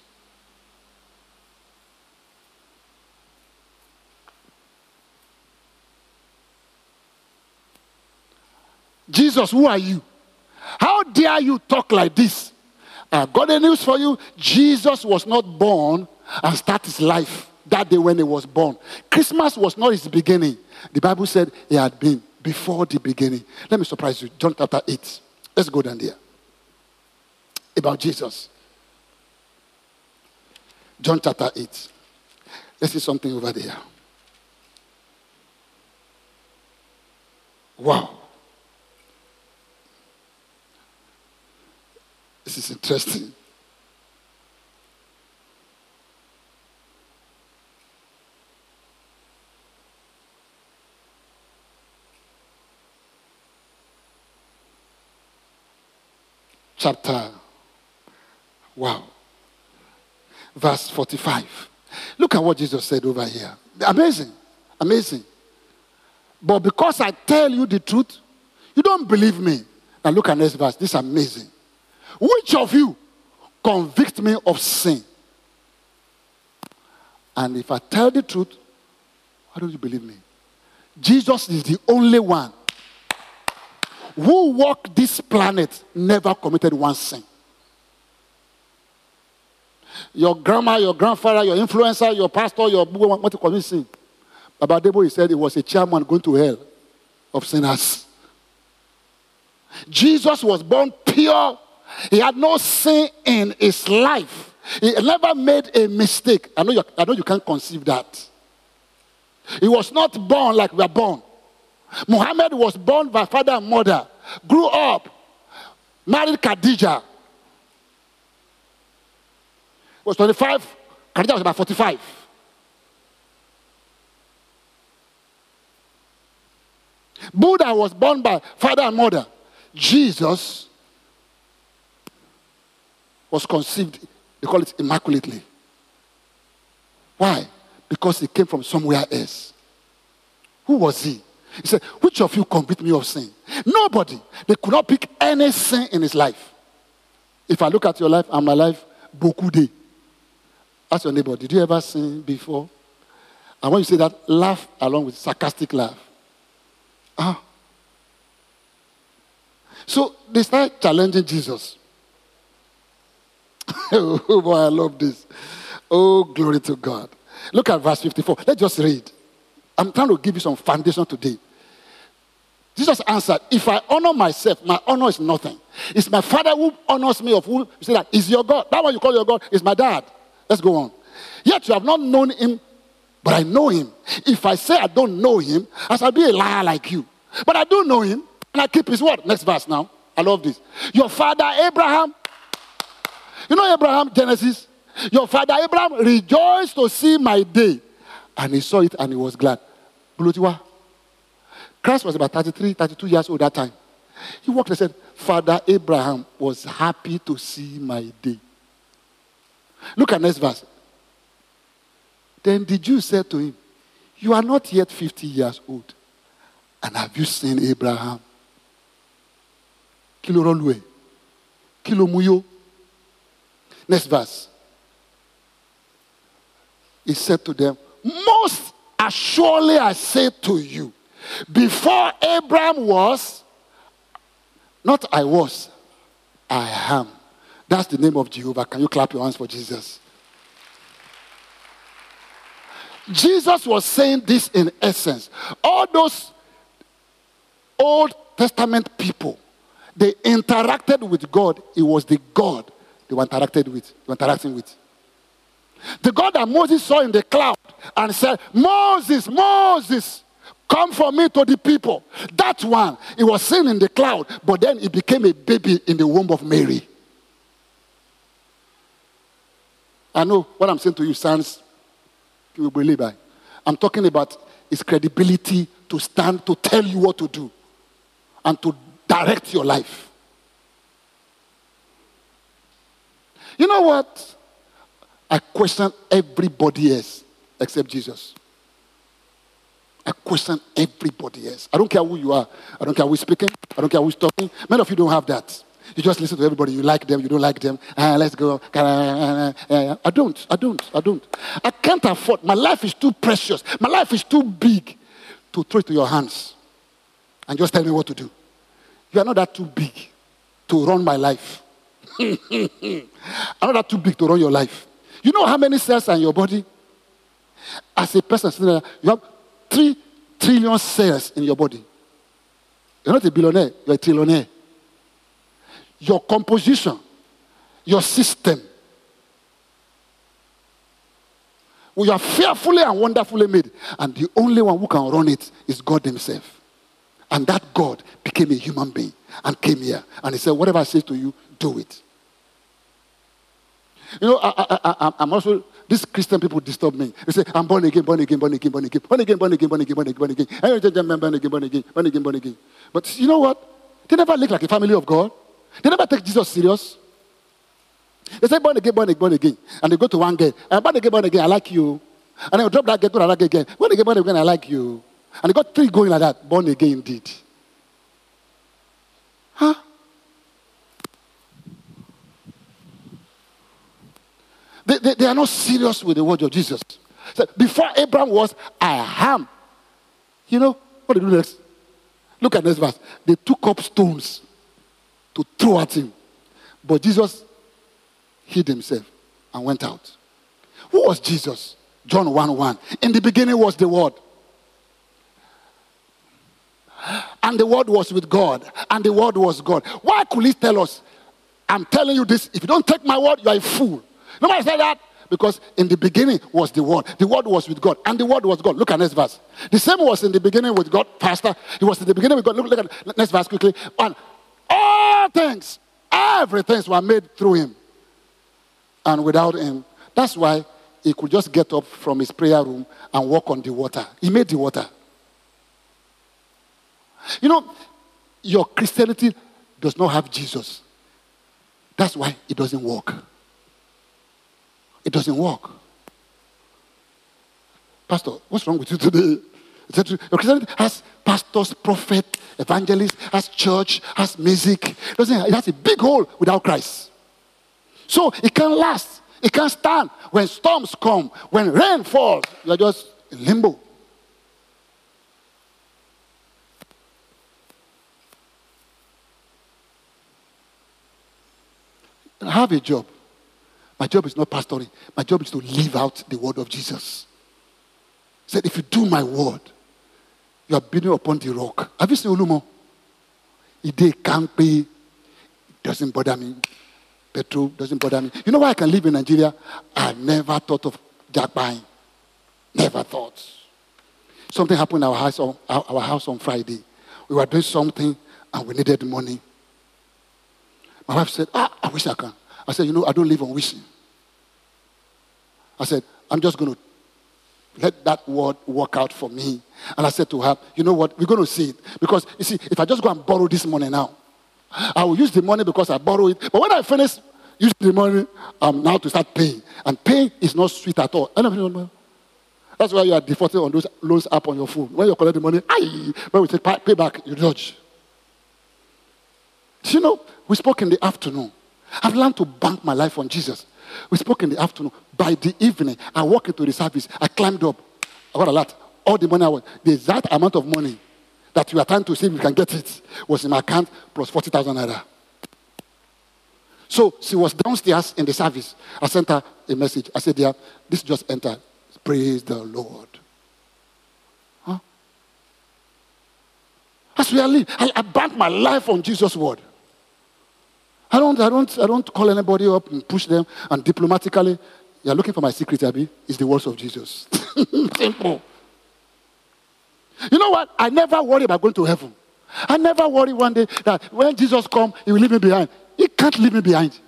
Jesus, who are you? How dare you talk like this? I've got a news for you. Jesus was not born and start his life that day when he was born. Christmas was not his beginning. The Bible said he had been before the beginning. Let me surprise you. John chapter eight. Let's go down there. About Jesus. John chapter eight. Let's see something over there. Wow. This is interesting. Chapter, wow, verse forty-five. Look at what Jesus said over here. Amazing, amazing. But because I tell you the truth, you don't believe me. Now look at next verse. This is amazing. Which of you convict me of sin? And if I tell the truth, why don't you believe me? Jesus is the only one who walked this planet, never committed one sin. Your grandma, your grandfather, your influencer, your pastor, your what you call me sin. Baba Debo, he said he was a chairman going to hell of sinners. Jesus was born pure. He had no sin in his life. He never made a mistake. I know you, I know you can't conceive that. He was not born like we are born. Muhammad was born by father and mother, grew up, married Khadijah. Was twenty-five, Khadijah was about forty-five. Buddha was born by father and mother. Jesus was conceived, they call it immaculately. Why? Because he came from somewhere else. Who was he? He said, which of you convict me of sin? Nobody. They could not pick any sin in his life. If I look at your life and my life, beaucoup de. Ask your neighbor, did you ever sin before? And when you say that, laugh along with sarcastic laugh. Ah. So they start challenging Jesus. Oh boy, I love this. Oh, glory to God. Look at verse fifty-four. Let's just read. I'm trying to give you some foundation today. Jesus answered, if I honor myself, my honor is nothing. It's my Father who honors me, of who you say that is your God. That one you call your God is my dad. Let's go on. Yet you have not known him, but I know him. If I say I don't know him, I shall be a liar like you. But I do know him, and I keep his word. Next verse now. I love this. Your father Abraham, you know Abraham, Genesis? Your father Abraham rejoiced to see my day. And he saw it and he was glad. Christ was about thirty-three, thirty-two years old that time. He walked and said, Father Abraham was happy to see my day. Look at next verse. Then the Jews said to him, you are not yet fifty years old. And have you seen Abraham? Kilo rolwe. Kilo muyo. Next verse. He said to them, most assuredly I say to you, before Abraham was, not I was, I am. That's the name of Jehovah. Can you clap your hands for Jesus? Jesus was saying this in essence. All those Old Testament people, they interacted with God. It was the God they were interacted with, they were interacting with. The God that Moses saw in the cloud and said, Moses, Moses, come for me to the people. That one, he was seen in the cloud, but then he became a baby in the womb of Mary. I know what I'm saying to you sounds, you will believe I. I'm talking about his credibility to stand, to tell you what to do, and to direct your life. You know what? I question everybody else except Jesus. I question everybody else. I don't care who you are. I don't care who's speaking. I don't care who's talking. Many of you don't have that. You just listen to everybody. You like them. You don't like them. Ah, let's go. I don't. I don't. I don't. I can't afford. My life is too precious. My life is too big to throw it to your hands and just tell me what to do. You are not that too big to run my life. I'm not that too big to run your life. You know how many cells are in your body? As a person, you have three trillion cells in your body. You're not a billionaire, you're a trillionaire. Your composition, your system, we are fearfully and wonderfully made. And the only one who can run it is God himself. And that God became a human being and came here. And he said, whatever I say to you, do it. You know, I, I, I, I'm also, these Christian people disturb me. They say, I'm born again, born again, born again, born again, born again, born again, born again, born again, born again, born again, born again, born again, born again, born again. But you know what? They never look like a family of God. They never take Jesus serious. They say, born again, born again, born again. And they go to one girl. I'm born again, born again, I like you. And they drop that girl to another girl again. Born again, born again, I like you. And they got three going like that. Born again indeed. Huh? They, they, they are not serious with the word of Jesus. So before Abraham was, I am. You know, what did they do next? Look at this verse. They took up stones to throw at him. But Jesus hid himself and went out. Who was Jesus? John one one. In the beginning was the Word. And the Word was with God. And the Word was God. Why could he tell us, I'm telling you this, if you don't take my word, you are a fool. Nobody said that. Because in the beginning was the Word. The Word was with God. And the Word was God. Look at next verse. The same was in the beginning with God. Pastor, he was in the beginning with God. Look, look at next verse quickly. And all things, everything were made through him. And without him. That's why he could just get up from his prayer room and walk on the water. He made the water. You know, your Christianity does not have Jesus. That's why it doesn't work. It doesn't work. Pastor, what's wrong with you today? Your Christianity has pastors, prophets, evangelists, has church, has music. It doesn't, it has a big hole without Christ. So it can't last. It can't stand. When storms come, when rain falls, you're just in limbo. I have a job. My job is not pastoring. My job is to live out the word of Jesus. He said, if you do my word, you are building upon the rock. Have you seen Olumo? It can't be. It doesn't bother me. Petrol doesn't bother me. You know why I can live in Nigeria? I never thought of jack buying. Never thought. Something happened in our house on, our house on Friday. We were doing something and we needed money. My wife said, ah, I wish I can. I said, you know, I don't live on wishing. I said, I'm just going to let that word work out for me. And I said to her, you know what, we're going to see it. Because, you see, if I just go and borrow this money now, I will use the money because I borrow it. But when I finish using the money, I'm now to start paying. And paying is not sweet at all. That's why you are defaulting on those loans app on your phone. When you collect the money, aye, when we say pay back, you dodge. You know, we spoke in the afternoon. I've learned to bank my life on Jesus. We spoke in the afternoon. By the evening, I walked into the service. I climbed up. I got a lot. All the money I want. The exact amount of money that you are trying to see if you can get it was in my account plus forty thousand naira. So she was downstairs in the service. I sent her a message. I said, dear, this just entered. Praise the Lord. Huh? As we are living, I, I bank my life on Jesus' word. I don't, I don't, I don't call anybody up and push them and diplomatically. You're looking for my secret, Abby. It's the words of Jesus. Simple. You know what? I never worry about going to heaven. I never worry one day that when Jesus comes, he will leave me behind. He can't leave me behind.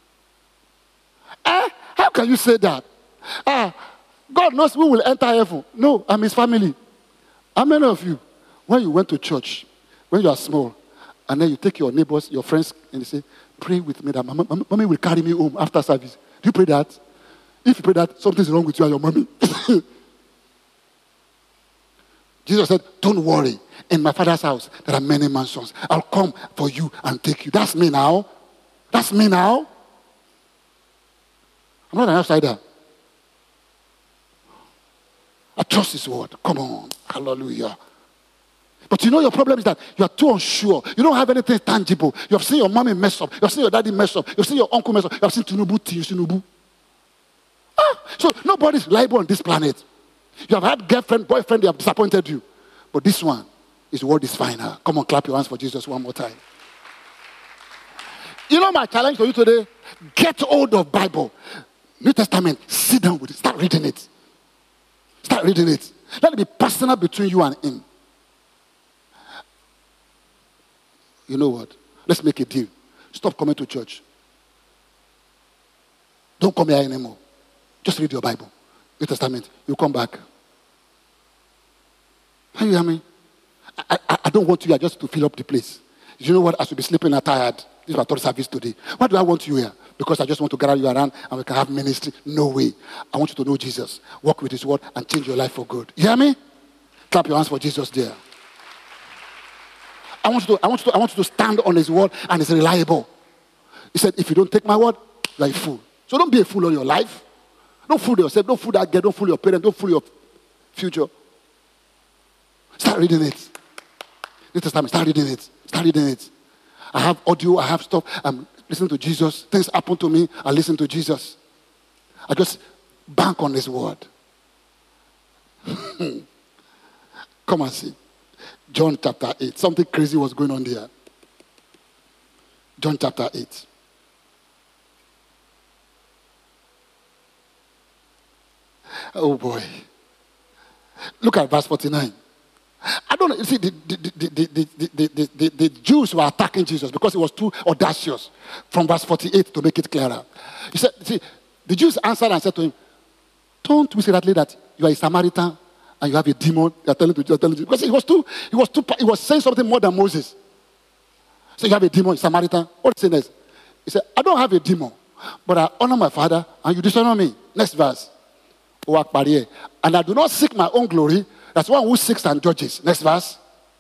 Eh? How can you say that? Ah, God knows who will enter heaven. No, I'm his family. How many of you, when you went to church, when you are small, and then you take your neighbors, your friends, and you say, pray with me that mommy, mommy will carry me home after service. Do you pray that? If you pray that, something's wrong with you and your mommy. Jesus said, don't worry. In my Father's house, there are many mansions. I'll come for you and take you. That's me now. That's me now. I'm not an outsider. I trust his word. Come on. Hallelujah. But you know your problem is that you are too unsure. You don't have anything tangible. You have seen your mommy mess up. You have seen your daddy mess up. You have seen your uncle mess up. You have seen Tinubu, Tinubu. Ah, so nobody's liable on this planet. You have had girlfriend, boyfriend, they have disappointed you. But this one, his word is final. Come on, clap your hands for Jesus one more time. You know my challenge for you today? Get hold of Bible. New Testament, sit down with it. Start reading it. Start reading it. Let it be personal between you and him. You know what? Let's make a deal. Stop coming to church. Don't come here anymore. Just read your Bible. New Testament. You come back. Can you hear me? I, I, I don't want you here just to fill up the place. You know what? I should be sleeping and tired. This is my third service today. Why do I want you here? Because I just want to gather you around and we can have ministry. No way. I want you to know Jesus. Walk with his word and change your life for good. You hear me? Clap your hands for Jesus there. I want you to, I want you to, I want you to stand on his word and it's reliable. He said, if you don't take my word, you're a fool. So don't be a fool on your life. Don't fool yourself. Don't fool that girl. Don't fool your parents. Don't fool your future. Start reading it. New Testament, start reading it. Start reading it. I have audio. I have stuff. I'm listening to Jesus. Things happen to me. I listen to Jesus. I just bank on his word. Come and see. John chapter eight. Something crazy was going on there. John chapter eight. Oh boy. Look at verse forty-nine. I don't know. You see, the, the, the, the, the, the, the, the, the Jews were attacking Jesus because he was too audacious from verse forty-eight to make it clearer. He said, see, the Jews answered and said to him, don't we say that, that you are a Samaritan and you have a demon? They are telling you, telling you. Because he was too, he was too, he was saying something more than Moses. So you have a demon, Samaritan. What is it next? He said, I don't have a demon, but I honor my father and you dishonor me. Next verse. And I do not seek my own glory. That's one who seeks and judges. Next verse.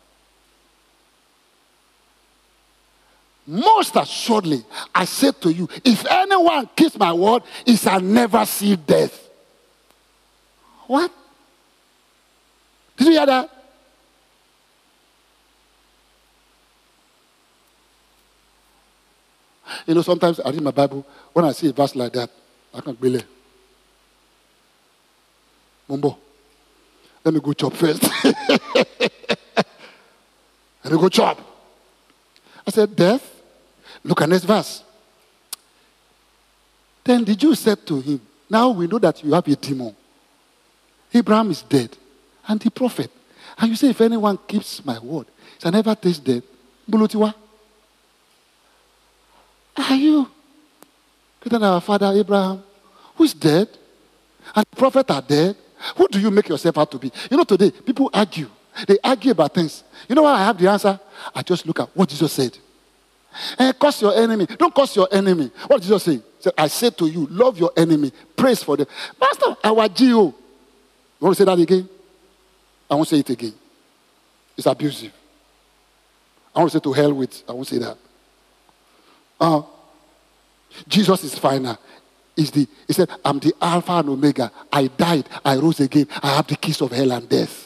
Most assuredly, I say to you, if anyone keeps my word, he shall never see death. What? Did you hear that? You know, sometimes I read my Bible, when I see a verse like that, I can't believe it. Mumbo, let me go chop first. Let me go chop. I said, death? Look at next verse. Then the Jews said to him, now we know that you have a demon. Abraham is dead, and the prophet. And you say, if anyone keeps my word, shall never taste death. Bulutiwa. Are you greater than our father Abraham, who is dead, and the prophet are dead? Who do you make yourself out to be? You know, today, people argue. They argue about things. You know why I have the answer? I just look at what Jesus said. Eh, curse your enemy. Don't curse your enemy. What did Jesus say? He said, I say to you, love your enemy. Praise for them. Pastor, our G O. You want to say that again? I won't say it again. It's abusive. I want to say to hell with. I won't say that. Uh, Jesus is final. Is the, he said, I'm the Alpha and Omega. I died. I rose again. I have the keys of hell and death.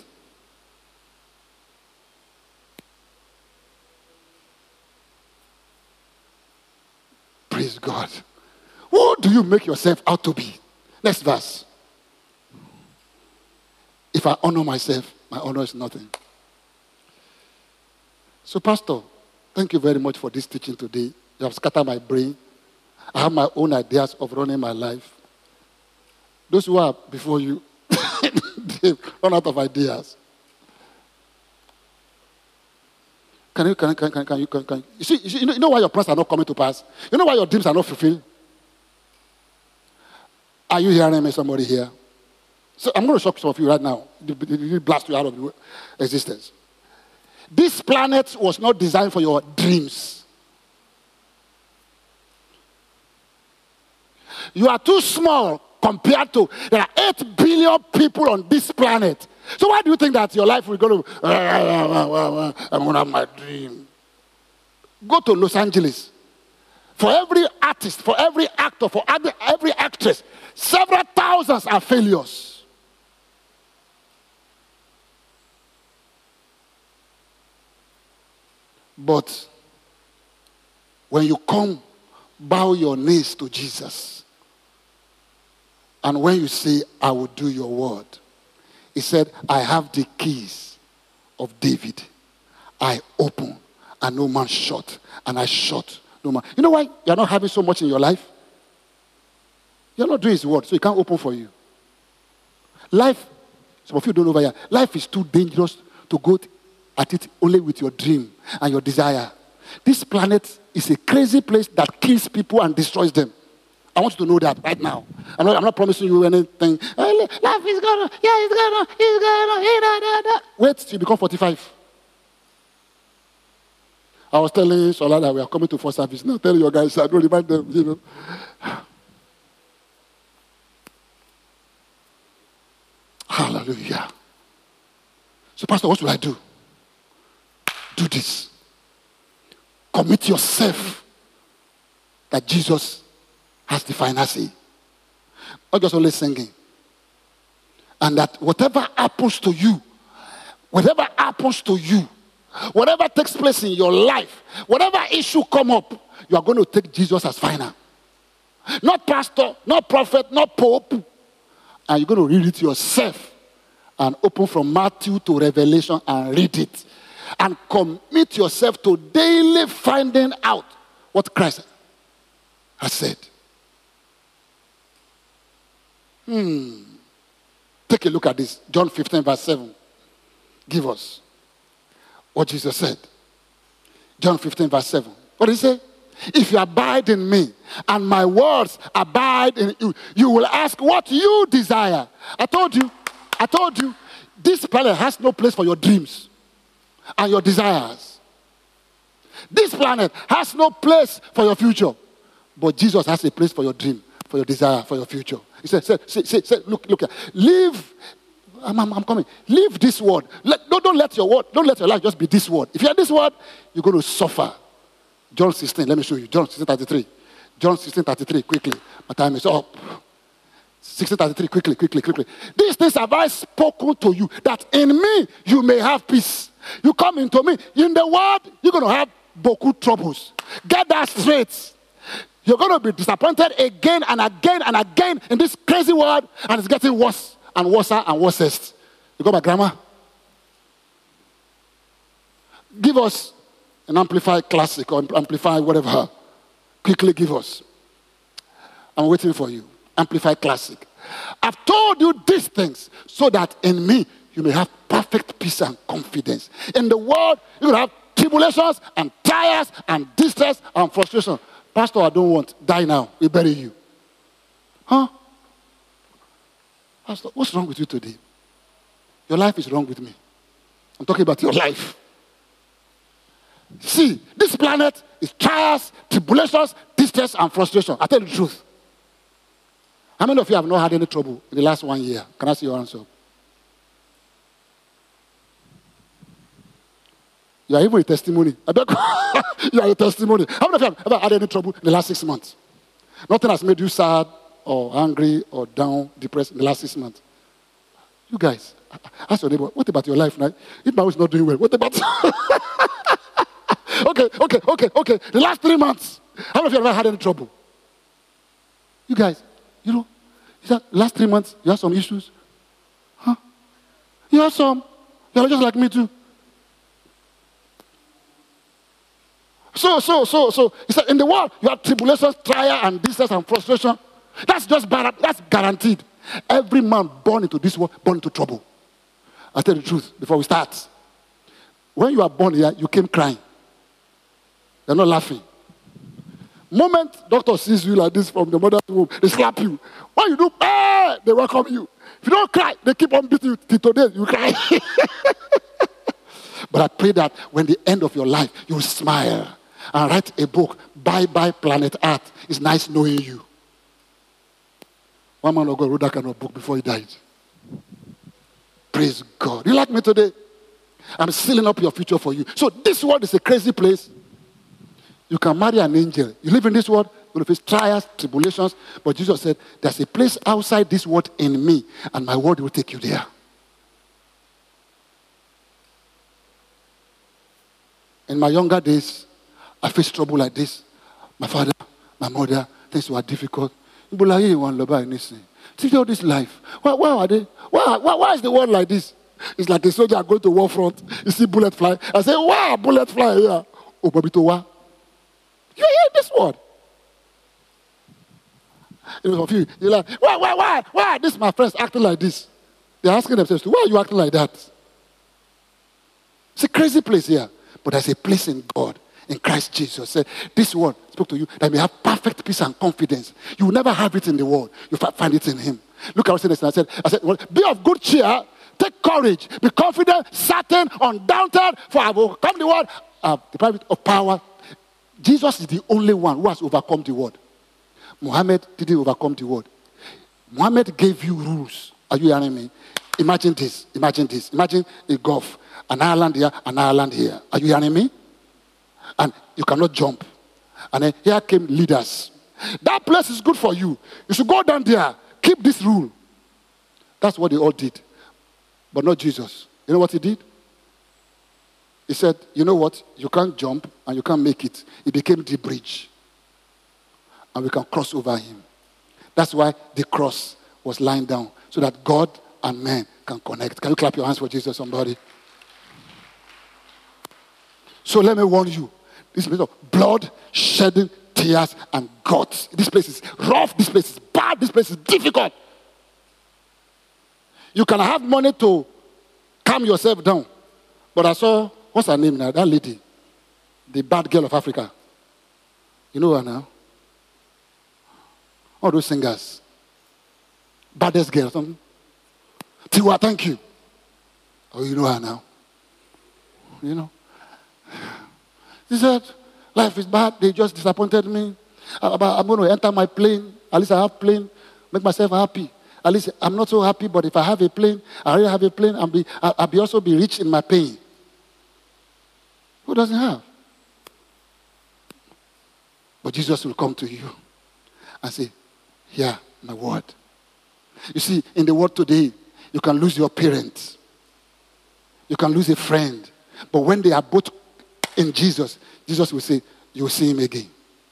Praise God. Who do you make yourself out to be? Next verse. If I honor myself, my honor is nothing. So, Pastor, thank you very much for this teaching today. You have scattered my brain. I have my own ideas of running my life. Those who are before you, they've run out of ideas. Can you, can, can, can, can you, can, can you see, you, see you, know, you know why your plans are not coming to pass? You know why your dreams are not fulfilled? Are you hearing me, somebody here? So I'm going to shock some of you right now. It blast you out of your existence. This planet was not designed for your dreams. You are too small compared to, there are eight billion people on this planet. So why do you think that your life will go to, I'm going to have my dream? Go to Los Angeles. For every artist, for every actor, for every actress, several thousands are failures. But when you come, bow your knees to Jesus. And when you say, I will do your word, he said, I have the keys of David. I open and no man shut. And I shut no man. You know why you're not having so much in your life? You're not doing his word, so he can't open for you. Life, some of you don't know over here, life is too dangerous to go at it only with your dream and your desire. This planet is a crazy place that kills people and destroys them. I want you to know that right now. I'm not, I'm not promising you anything. Life is gonna, yeah, it's gonna, it's gonna, da, da, da. Wait till you become forty-five. I was telling Shola that we are coming to first service. Now tell your guys, I don't remind them, you know. Hallelujah. So, Pastor, what should I do? Do this. Commit yourself that Jesus has the final say. Not just only singing. And that whatever happens to you, whatever happens to you, whatever takes place in your life, whatever issue come up, you are going to take Jesus as final. Not pastor, not prophet, not pope. And you're going to read it yourself and open from Matthew to Revelation and read it. And commit yourself to daily finding out what Christ has said. Hmm. Take a look at this. John fifteen verse seven. Give us what Jesus said. John fifteen verse seven. What did he say? If you abide in me and my words abide in you, you will ask what you desire. I told you, I told you, this planet has no place for your dreams and your desires. This planet has no place for your future. But Jesus has a place for your dream, for your desire, for your future. He said, say, say, say, say, look, look, leave, I'm, I'm, I'm coming. Leave this word. Let, don't, don't let your word, don't let your life just be this word. If you are this word, you're going to suffer. John sixteen, let me show you. John sixteen thirty-three. John sixteen thirty-three, quickly. My time is up. sixteen thirty-three, quickly, quickly, quickly. These things have I spoken to you, that in me you may have peace. You come into me. In the world, you're going to have beaucoup troubles. Get that straight. You're going to be disappointed again and again and again in this crazy world, and it's getting worse and worse and worse. You got my grammar? Give us an Amplified Classic or Amplified whatever. Quickly give us. I'm waiting for you. Amplified Classic. I've told you these things so that in me you may have perfect peace and confidence. In the world, you will have tribulations and trials and distress and frustration. Pastor, I don't want. Die now. We bury you. Huh? Pastor, what's wrong with you today? Your life is wrong with me. I'm talking about your life. See, this planet is trials, tribulations, distress, and frustration. I tell you the truth. How many of you have not had any trouble in the last one year? Can I see your answer? You are even a testimony. You are a testimony. How many of you have ever had any trouble in the last six months? Nothing has made you sad or angry or down, depressed in the last six months. You guys, ask your neighbor, what about your life now? If my wife is not doing well, what about... okay, okay, okay, okay. The last three months, how many of you have ever had any trouble? You guys, you know, is that last three months, you have some issues? Huh? You have some. You're just like me too. So, so, so, so, he said, in the world, you have tribulations, trial, and distress, and frustration. That's just bad. That's guaranteed. Every man born into this world, born into trouble. I'll tell you the truth before we start. When you are born here, you came crying. You're not laughing. Moment doctor sees you like this from the mother's womb, they slap you. What you do? Eh, they welcome you. If you don't cry, they keep on beating you till today. You cry. But I pray that when the end of your life, you will smile and write a book. Bye bye Planet Earth. It's nice knowing you. One man of God wrote that kind of book before he died. Praise God. You like me today? I'm sealing up your future for you. So this world is a crazy place. You can marry an angel. You live in this world, you're going to face trials, tribulations. But Jesus said, there's a place outside this world in me, and my word will take you there. In my younger days, I faced trouble like this. My father, my mother, things were difficult. See all this life. Why, why are they? Why, why, why is the world like this? It's like a soldier going to war front. You see bullet fly. I say, wow, bullet fly here. Oh, Babito, why? You hear this word? It was of you. You're like, why, why, why, why? This my friends acting like this. They're asking themselves, why are you acting like that? It's a crazy place here. But there's a place in God, in Christ Jesus. Said, this word spoke to you that may have perfect peace and confidence. You will never have it in the world. You find it in him. Look, I was saying this, and I said, I said, well, be of good cheer, take courage, be confident, certain, undaunted, for I will overcome the world. Uh, the private of power. Jesus is the only one who has overcome the world. Muhammad didn't overcome the world. Muhammad gave you rules. Are you hearing me? Imagine this. Imagine this. Imagine a Gulf. An island here, an island here. Are you hearing me? And you cannot jump. And then here came leaders. That place is good for you. You should go down there. Keep this rule. That's what they all did. But not Jesus. You know what he did? He said, you know what? You can't jump and you can't make it. He became the bridge. And we can cross over him. That's why the cross was lying down. So that God and man can connect. Can you clap your hands for Jesus, somebody? So let me warn you. This place of blood, shedding, tears, and guts. This place is rough. This place is bad. This place is difficult. You can have money to calm yourself down. But I saw, what's her name now? That lady. The bad girl of Africa. You know her now? All those singers. Baddest girl. Something. Tiwa, thank you. Oh, you know her now. You know. He said, life is bad. They just disappointed me. I'm going to enter my plane. At least I have plane. Make myself happy. At least I'm not so happy, but if I have a plane, I already have a plane, I'll be, I'll be also be rich in my pain. Who doesn't have? But Jesus will come to you and say, here, my word. You see, in the world today, you can lose your parents. You can lose a friend. But when they are both in Jesus, Jesus will say, you will see him again.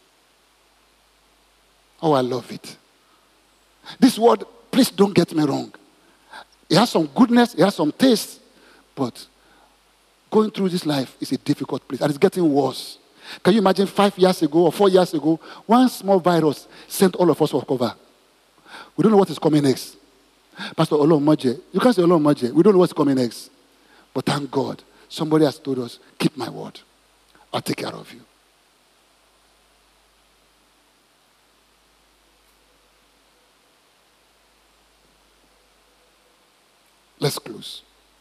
Oh, I love it. This word, please don't get me wrong. It has some goodness, it has some taste, but going through this life is a difficult place, and it's getting worse. Can you imagine five years ago or four years ago, one small virus sent all of us off cover? We don't know what is coming next. Pastor Olomoje, you can't say Olomoje. We don't know what's coming next. But thank God, somebody has told us, keep my word. I'll take care of you. Let's close.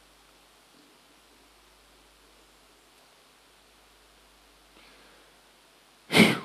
Whew.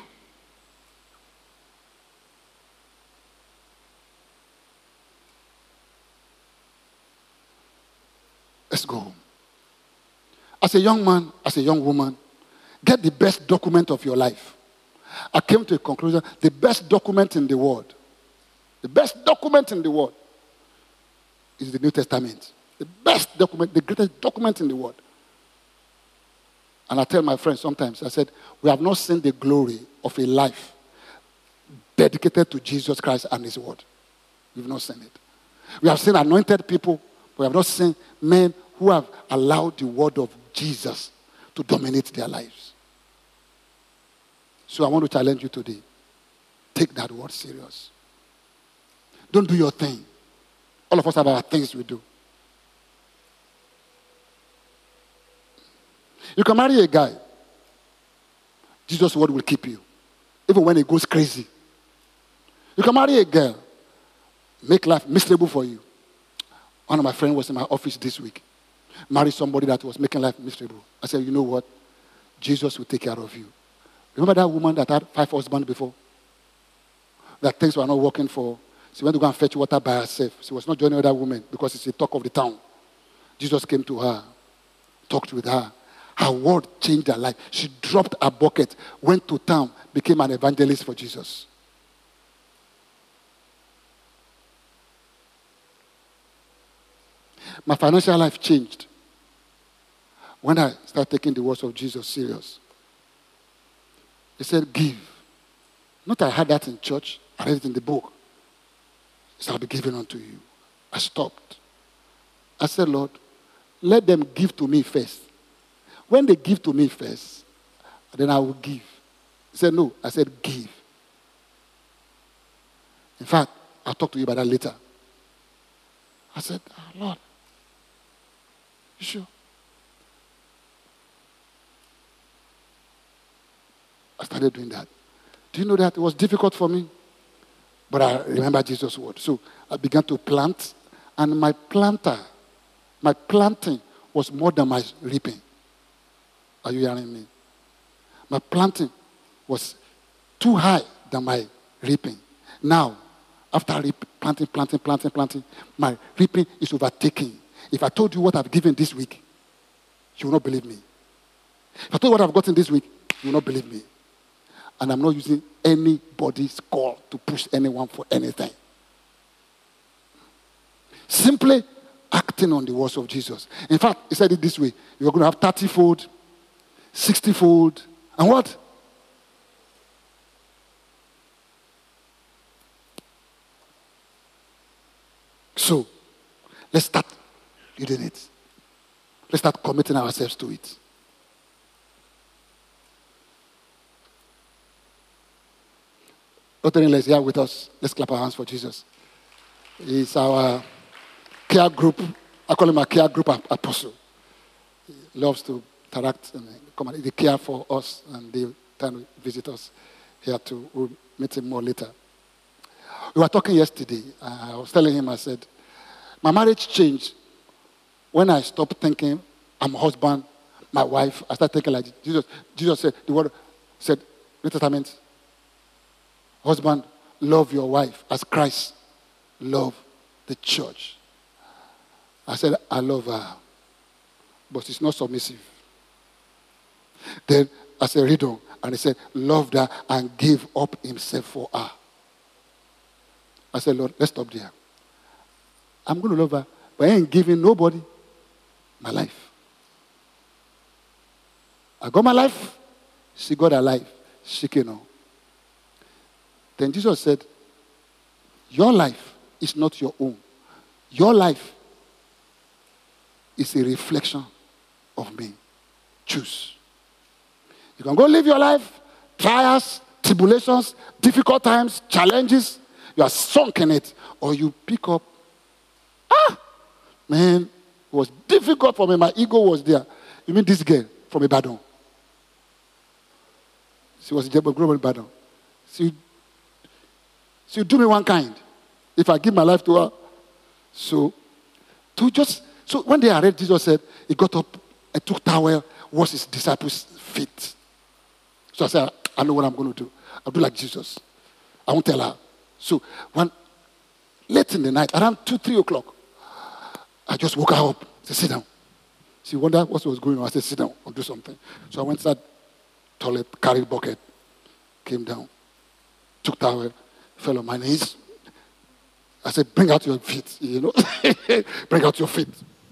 Let's go home. As a young man, as a young woman, get the best document of your life. I came to a conclusion, the best document in the world, the best document in the world is the New Testament. The best document, the greatest document in the world. And I tell my friends sometimes, I said, we have not seen the glory of a life dedicated to Jesus Christ and his word. We've not seen it. We have seen anointed people, but we have not seen men who have allowed the word of Jesus to dominate their lives. So I want to challenge you today. Take that word serious. Don't do your thing. All of us have our things we do. You can marry a guy. Jesus' word will keep you. Even when it goes crazy. You can marry a girl. Make life miserable for you. One of my friends was in my office this week. Married somebody that was making life miserable. I said, you know what? Jesus will take care of you. Remember that woman that had five husbands before? That things were not working for. She went to go and fetch water by herself. She was not joining other women because it's a talk of the town. Jesus came to her, talked with her. Her word changed her life. She dropped her bucket, went to town, became an evangelist for Jesus. My financial life changed when I started taking the words of Jesus serious. He said, give. Not I had that in church. I read it in the book. It shall be given unto you. I stopped. I said, Lord, let them give to me first. When they give to me first, then I will give. He said, no. I said, give. In fact, I'll talk to you about that later. I said, oh, Lord, you sure? I started doing that. Do you know that it was difficult for me? But I remember Jesus' word. So I began to plant, and my planter, my planting was more than my reaping. Are you hearing me? My planting was too high than my reaping. Now, after reap, planting, planting, planting, planting, my reaping is overtaking. If I told you what I've given this week, you will not believe me. If I told you what I've gotten this week, you will not believe me. And I'm not using anybody's call to push anyone for anything. Simply acting on the words of Jesus. In fact, he said it this way. You're going to have thirty-fold, sixty-fold, and what? So, let's start doing it. Let's start committing ourselves to it. Doctor is here with us. Let's clap our hands for Jesus. He's our care group. I call him a care group apostle. He loves to interact and come and they care for us, and they try to visit us here too. We'll meet him more later. We were talking yesterday. I was telling him, I said, my marriage changed when I stopped thinking I'm a husband, my wife. I started thinking like Jesus. Jesus said, the word said, New Testament, husband, love your wife as Christ loved the church. I said, I love her, but she's not submissive. Then I said, read on. And he said, loved her and gave up himself for her. I said, Lord, let's stop there. I'm going to love her, but I ain't giving nobody my life. I got my life. She got her life. She can know. Then Jesus said, your life is not your own. Your life is a reflection of me. Choose. You can go live your life, trials, tribulations, difficult times, challenges. You are sunk in it. Or you pick up, ah, man, it was difficult for me. My ego was there. You mean this girl from Ibadan? She was in Global Ibadan. She, she do me one kind. If I give my life to her. So, to just, so one day I read, Jesus said, he got up and took towel, washed his disciples' feet. So I said, I know what I'm going to do. I'll do like Jesus. I won't tell her. So, when, late in the night, around two, three o'clock, I just woke her up. I said, sit down. She wondered what was going on. I said, sit down, I'll do something. So I went to that toilet, carried bucket, came down, took towel, fell on my knees. I said, bring out your feet, you know. Bring out your feet.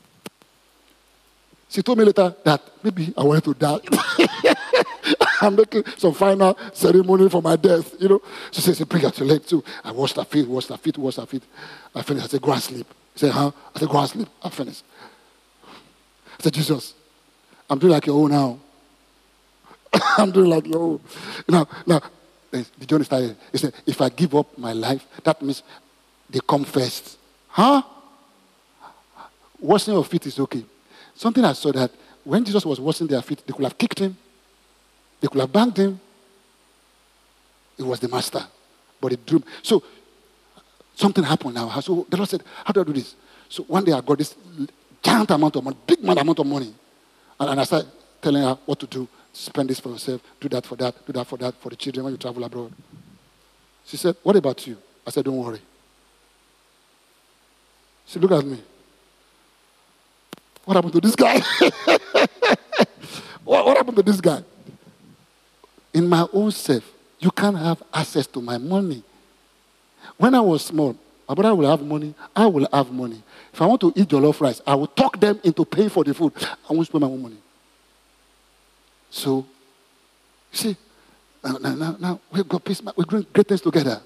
She told me later that maybe I wanted to die. I'm making some final ceremony for my death, you know. She said, bring out your leg too. I washed her feet, washed her feet, washed her feet. I finished. I said, go and sleep. She said, huh? I said, go and sleep. I finished. I said, Jesus, I'm doing like your own now. I'm doing like your own. Now, now, the journey started. He said, if I give up my life, that means they come first. Huh? Washing your feet is okay. Something I saw that when Jesus was washing their feet, they could have kicked him. They could have banged him. It was the master. But it drew him. So, something happened now. So the Lord said, how do I do this? So one day I got this giant amount of money, big amount of money. And, and I started telling her what to do. Spend this for yourself. Do that for that. Do that for that. For the children when you travel abroad. She said, what about you? I said, don't worry. She looked at me. what happened to this guy? what, what happened to this guy? In my own self, you can't have access to my money. When I was small, my brother will have money, I will have money. If I want to eat jollof rice, I will talk them into paying for the food. I won't spend my own money. So, you see, now, now, now we've got peace, we're doing great things together.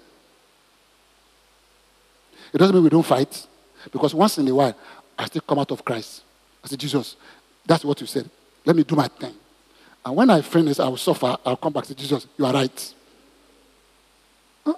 It doesn't mean we don't fight, because once in a while, I still come out of Christ. I say, Jesus, that's what you said. Let me do my thing. And when I finish, I will suffer. I'll come back to Jesus. You are right. Huh?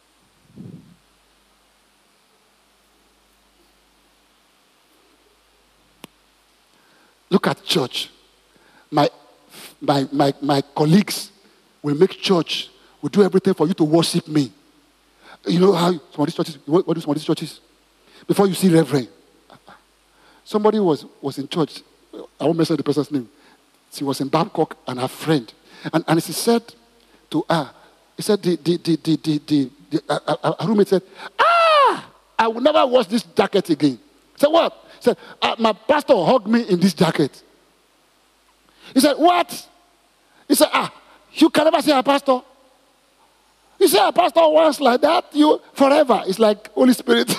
Look at church. My, my, my, my colleagues will make church, will do everything for you to worship me. You know how some of these churches, what do some of these churches? Before you see Reverend, somebody was, was in church. I won't mention the person's name. She was in Babcock and her friend. And, and she said to her, he said, the, the, the, the, the, the, the uh, uh, her roommate said, ah, I will never wash this jacket again. He said, what? He said, uh, my pastor hugged me in this jacket. He said, what? He said, ah, you can never say a pastor. You say a pastor once like that, you forever. It's like Holy Spirit.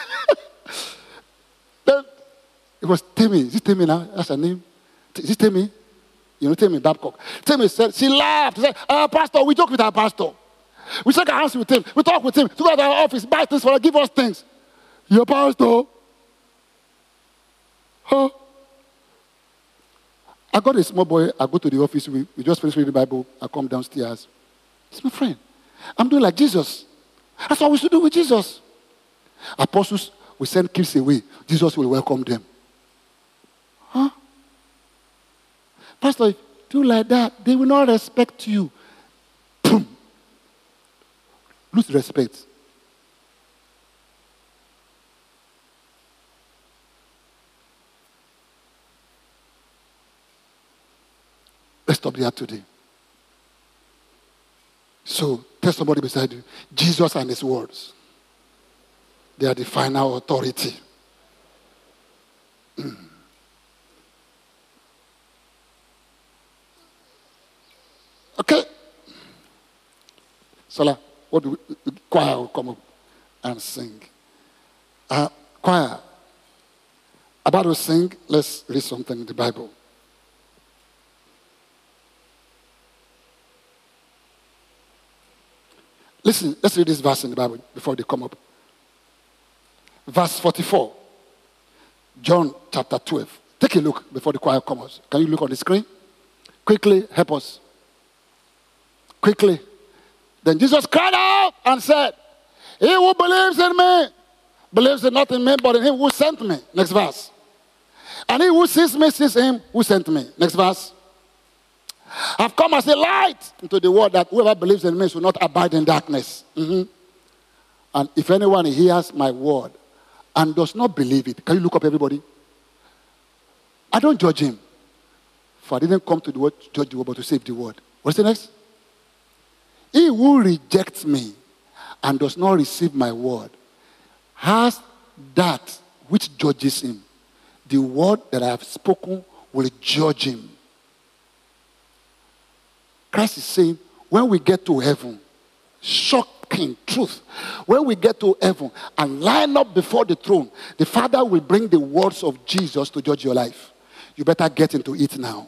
Then it was Timmy. Is it Timmy now? That's her name. Is it Timmy? You know Timmy Babcock. Timmy said, she laughed. She said, our pastor, we joke with our pastor. We shake our hands with him. We talk with him. To go to our office, buy things for us, give us things. Your pastor? Huh? I got a small boy. I go to the office. We, we just finished reading the Bible. I come downstairs. He's my friend. I'm doing like Jesus. That's what we should do with Jesus. Apostles will send kids away. Jesus will welcome them. Huh? Pastor, if you do like that, they will not respect you. Boom. Lose respect. Let's stop there today. So, tell somebody beside you, Jesus and his words, they are the final authority. Mm. Okay. Sola, what do we, the choir will come up and sing. Uh, choir, about to sing, let's read something in the Bible. Listen, let's read this verse in the Bible before they come up. Verse forty-four. John chapter twelve. Take a look before the choir comes. Can you look on the screen? Quickly, help us. Quickly. Then Jesus cried out and said, he who believes in me, believes in not in me, but in him who sent me. Next verse. And he who sees me, sees him who sent me. Next verse. I've come as a light into the world that whoever believes in me should not abide in darkness. Mm-hmm. And if anyone hears my word and does not believe it, can you look up everybody? I don't judge him. For I didn't come to the world to judge the world, but to save the world. What's the next? He who rejects me and does not receive my word has that which judges him. The word that I have spoken will judge him. Christ is saying, when we get to heaven, shocking truth, when we get to heaven and line up before the throne, the Father will bring the words of Jesus to judge your life. You better get into it now.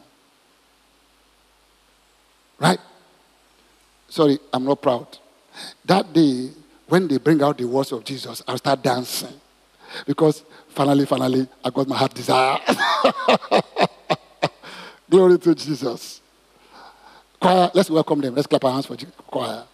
Right? Sorry, I'm not proud. That day, when they bring out the words of Jesus, I'll start dancing. Because finally, finally, I got my heart desire. Glory to Jesus. Choir, let's welcome them. Let's clap our hands for choir.